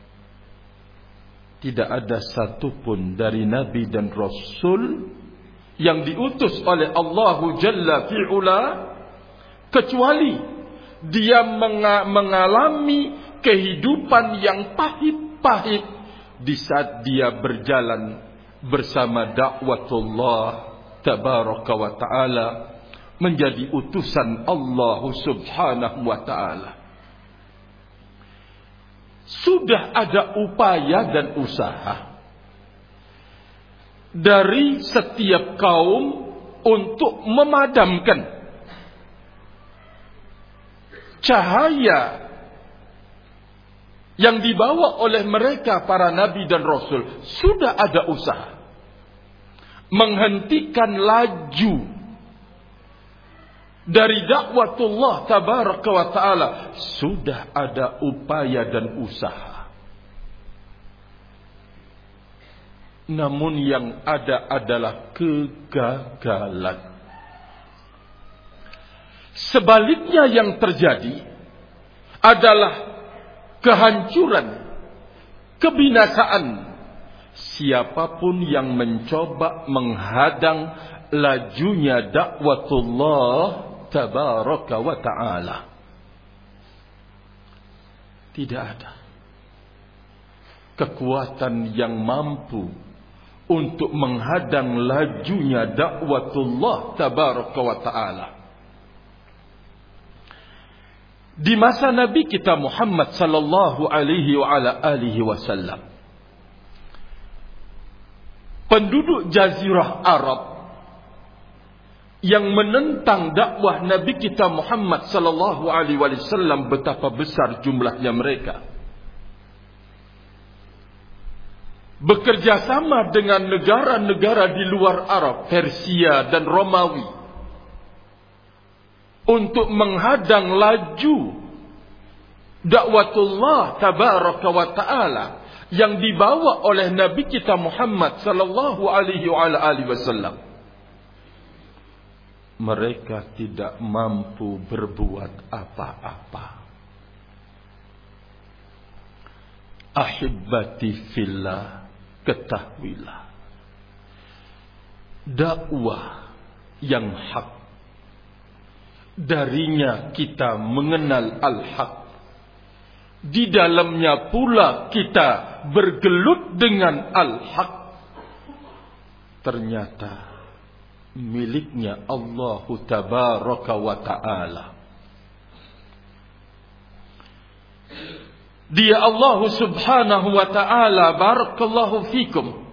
tidak ada satupun dari nabi dan rasul yang diutus oleh Allah Jalla fi'ula kecuali dia mengalami kehidupan yang pahit-pahit di saat dia berjalan bersama dakwatullah Tabaraka wa Ta'ala, menjadi utusan Allah Subhanahu wa Ta'ala. Sudah ada upaya dan usaha dari setiap kaum untuk memadamkan cahaya yang dibawa oleh mereka para nabi dan rasul. Sudah ada usaha menghentikan laju dari dakwatullah Tabaraka wa Ta'ala. Sudah ada upaya dan usaha, namun yang ada adalah kegagalan. Sebaliknya yang terjadi adalah kehancuran, kebinasaan. Siapapun yang mencoba menghadang lajunya dakwatullah Tabaraka wa Ta'ala, tidak ada kekuatan yang mampu untuk menghadang lajunya dakwatullah Tabaraka wa Ta'ala. Di masa Nabi kita Muhammad sallallahu alaihi wa ala alihi wasallam, penduduk jazirah Arab yang menentang dakwah Nabi kita Muhammad sallallahu alaihi wasallam, betapa besar jumlahnya mereka, bekerja sama dengan negara-negara di luar Arab, Persia dan Romawi, untuk menghadang laju dakwatullah Tabaraka wa Ta'ala yang dibawa oleh Nabi kita Muhammad sallallahu alaihi wasallam. Mereka tidak mampu berbuat apa-apa. Ahibbati fillah, ketahuilah, dakwah yang hak, darinya kita mengenal al-haq, di dalamnya pula kita bergelut dengan al-haq, ternyata miliknya Allah Tabaraka wa Ta'ala. Dia Allah Subhanahu wa Ta'ala, barakallahu fikum,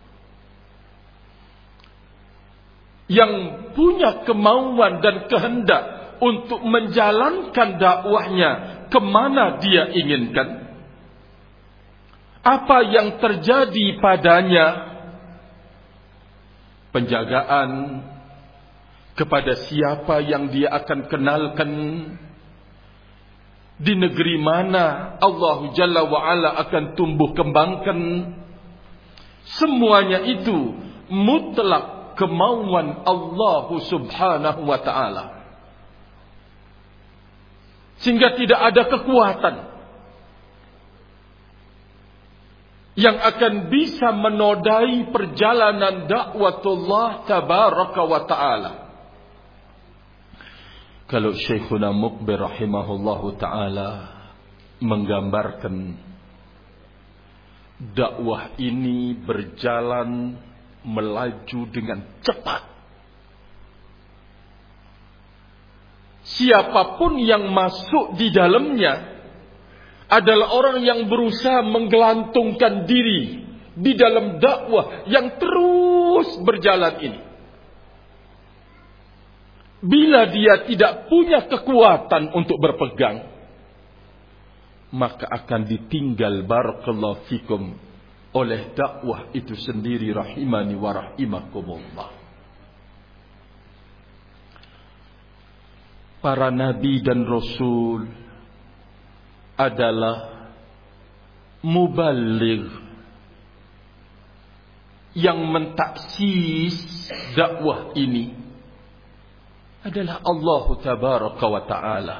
yang punya kemauan dan kehendak untuk menjalankan dakwahnya kemana dia inginkan. Apa yang terjadi padanya, penjagaan kepada siapa yang dia akan kenalkan, di negeri mana Allah Jalla wa'ala akan tumbuh kembangkan. Semuanya itu mutlak kemauan Allah Subhanahu wa ta'ala. Sehingga tidak ada kekuatan yang akan bisa menodai perjalanan dakwatullah tabaraka wa ta'ala. Kalau Syekhuna Muqbil rahimahullahu ta'ala menggambarkan dakwah ini berjalan melaju dengan cepat. Siapapun yang masuk di dalamnya adalah orang yang berusaha menggelantungkan diri di dalam dakwah yang terus berjalan ini. Bila dia tidak punya kekuatan untuk berpegang, maka akan ditinggal barakallahu fikum oleh dakwah itu sendiri, rahimani wa rahimakumullah. Para nabi dan rasul adalah muballigh yang mentaksis dakwah ini adalah Allah tabaraka wa ta'ala.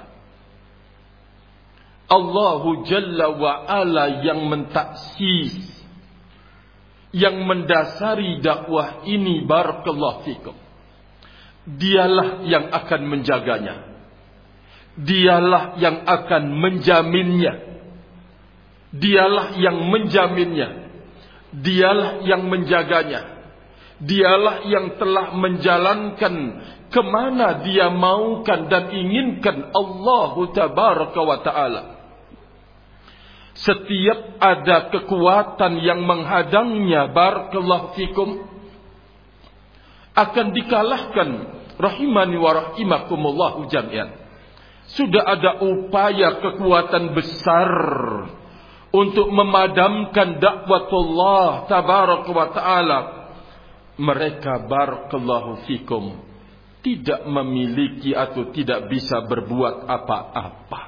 Allah Jalla wa ala yang mentaksis, yang mendasari dakwah ini, barakallahu fikum. Dialah yang akan menjaganya. Dialah yang akan menjaminnya. Dialah yang menjaminnya. Dialah yang menjaganya. Dialah yang telah menjalankan kemana dia maukan dan inginkan Allah tabaraka wa ta'ala. Setiap ada kekuatan yang menghadangnya, barakallahu fikum, akan dikalahkan, rahimani wa rahimakumullahu jami'an. Sudah ada upaya kekuatan besar untuk memadamkan dakwatullah tabaraka wa ta'ala. Mereka, barakallahu fikum, tidak memiliki atau tidak bisa berbuat apa-apa.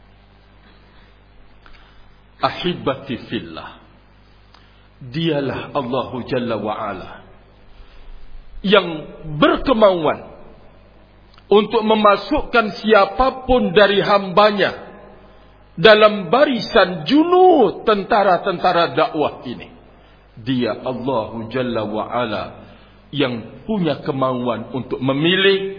Ahibati fillah, dialah Allah Jalla wa'ala yang berkemauan untuk memasukkan siapapun dari hambanya dalam barisan junud tentara-tentara dakwah ini. Dia Allah Jalla wa'ala yang punya kemauan untuk memilih.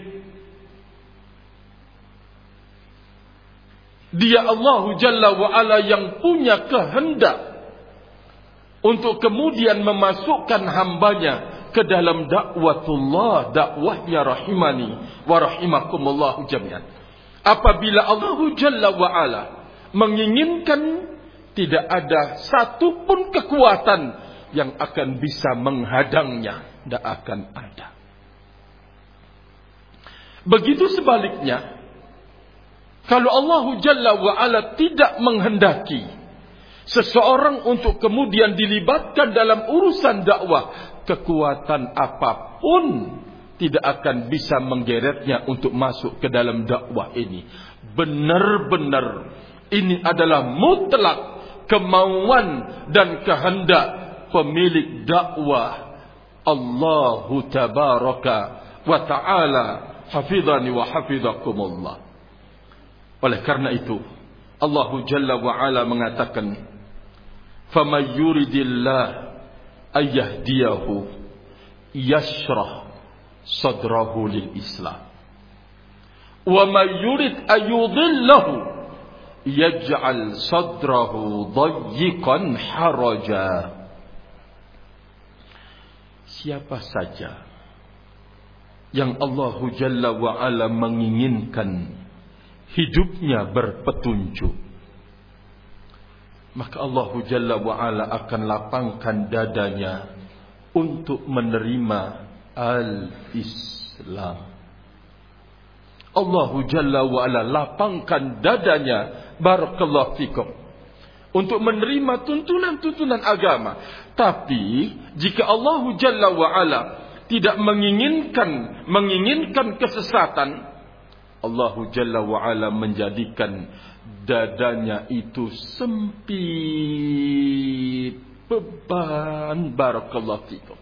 Dia Allah Jalla wa'ala yang punya kehendak untuk kemudian memasukkan hambanya ke dalam dakwatullah, dakwahnya, rahimani wa rahimakumullahu jami'an. Apabila Allah Jalla wa'ala menginginkan, tidak ada satu pun kekuatan yang akan bisa menghadangnya. Tidak akan ada. Begitu sebaliknya, kalau Allah Jalla wa'ala tidak menghendaki seseorang untuk kemudian dilibatkan dalam urusan dakwah, kekuatan apapun tidak akan bisa menggeretnya untuk masuk ke dalam dakwah ini. Benar-benar ini adalah mutlak kemauan dan kehendak pemilik dakwah Allahu tabaraka wa ta'ala, hafidhani wa hafidhakumullah. Oleh karena itu Allah Jalla wa'ala mengatakan, faman yuridillah ayyahdiyahu yashrah sadrahu lil Islam, wa man yurid ayyudillahu yaj'al sadrahu dayyiqan haraja. Siapa saja yang Allah Jalla wa'ala menginginkan hidupnya berpetunjuk, maka Allah Jalla wa'ala akan lapangkan dadanya untuk menerima al-Islam. Allah Jalla wa'ala lapangkan dadanya, barakallahu fikum, untuk menerima tuntunan-tuntunan agama. Tapi jika Allah Jalla wa'ala tidak menginginkan kesesatan, Allah Jalla wa'ala menjadikan dadanya itu sempit, beban. Barakallahu fikum.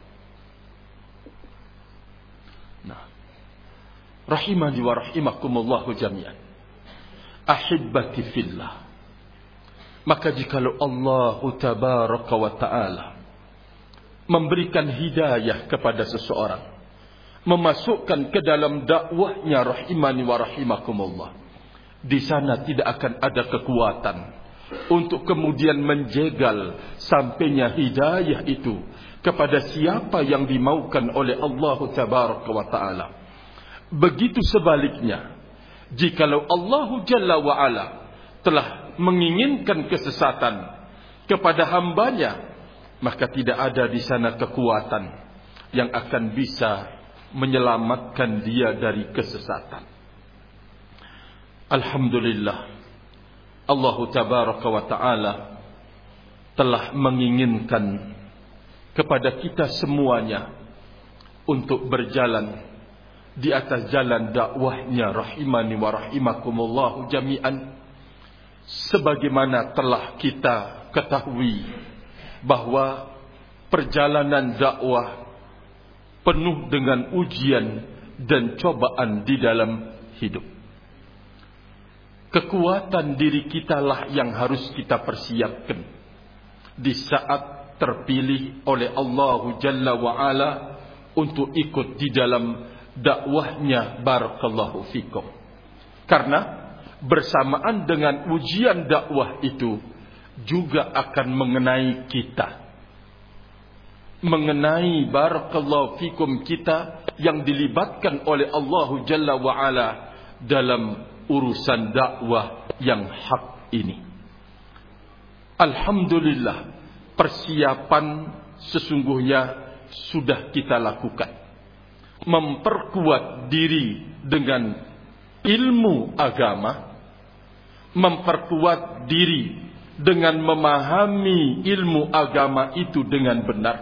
Nah, rahimani wa rahimakumullahu jami'an. Ahibbati fillah. Maka jikalau Allah tabaraka wa ta'ala memberikan hidayah kepada seseorang, memasukkan ke dalam dakwahnya, rahimani wa rahimakumullah, di sana tidak akan ada kekuatan untuk kemudian menjegal sampainya hidayah itu kepada siapa yang dimaukan oleh Allah tabaraka wa ta'ala. Begitu sebaliknya, jikalau Allah Jalla wa Ala telah menginginkan kesesatan kepada hambanya, maka tidak ada di sana kekuatan yang akan bisa menyelamatkan dia dari kesesatan. Alhamdulillah, Allah tabaraka wa ta'ala telah menginginkan kepada kita semuanya untuk berjalan di atas jalan dakwahnya, rahimani wa rahimakumullahu jami'an. Sebagaimana telah kita ketahui bahwa perjalanan dakwah penuh dengan ujian dan cobaan di dalam hidup. Kekuatan diri kitalah yang harus kita persiapkan di saat terpilih oleh Allah Jalla wa'ala untuk ikut di dalam dakwahnya. Barakallahu fikum. Karena bersamaan dengan ujian dakwah itu juga akan mengenai kita, mengenai barakallahu fikum kita yang dilibatkan oleh Allah Jalla wa'ala dalam urusan dakwah yang hak ini. Alhamdulillah, persiapan sesungguhnya sudah kita lakukan. Memperkuat diri dengan ilmu agama, memperkuat diri dengan memahami ilmu agama itu dengan benar,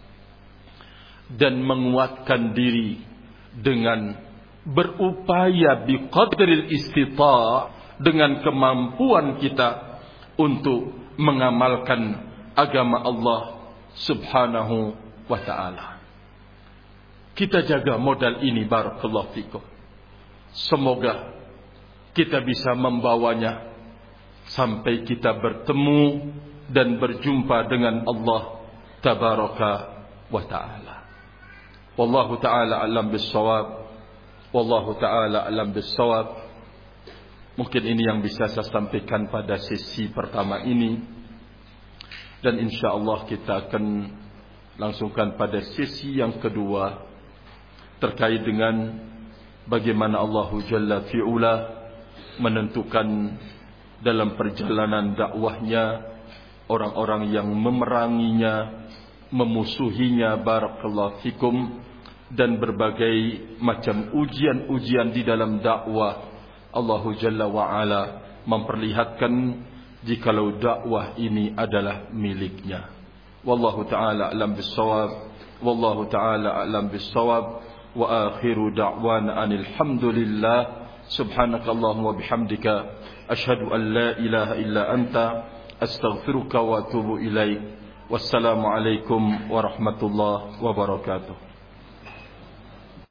dan menguatkan diri dengan berupaya biqadril istita', dengan kemampuan kita untuk mengamalkan agama Allah Subhanahu wa ta'ala. Kita jaga modal ini, barakallahu fikum. Semoga kita bisa membawanya sampai kita bertemu dan berjumpa dengan Allah tabaraka wa ta'ala. Wallahu ta'ala alam bis-shawab. Wallahu ta'ala alam bis-shawab. Mungkin ini yang bisa saya sampaikan pada sesi pertama ini, dan insya-Allah kita akan langsungkan pada sesi yang kedua terkait dengan bagaimana Allah Jalla fi'ula menentukan dalam perjalanan dakwahnya orang-orang yang memeranginya, memusuhinya, barakallahu fikum, dan berbagai macam ujian-ujian di dalam dakwah. Allah Jalla wa'ala memperlihatkan jikalau dakwah ini adalah miliknya. Wallahu ta'ala a'lam bis-shawab. Wallahu ta'ala a'lam bis-shawab. Wa akhiru da'wana anil hamdulillah. Subhanakallahumma wa bihamdika asyhadu an la ilaha illa anta astaghfiruka wa atubu ilaik. Wassalamu alaikum warahmatullahi wabarakatuh.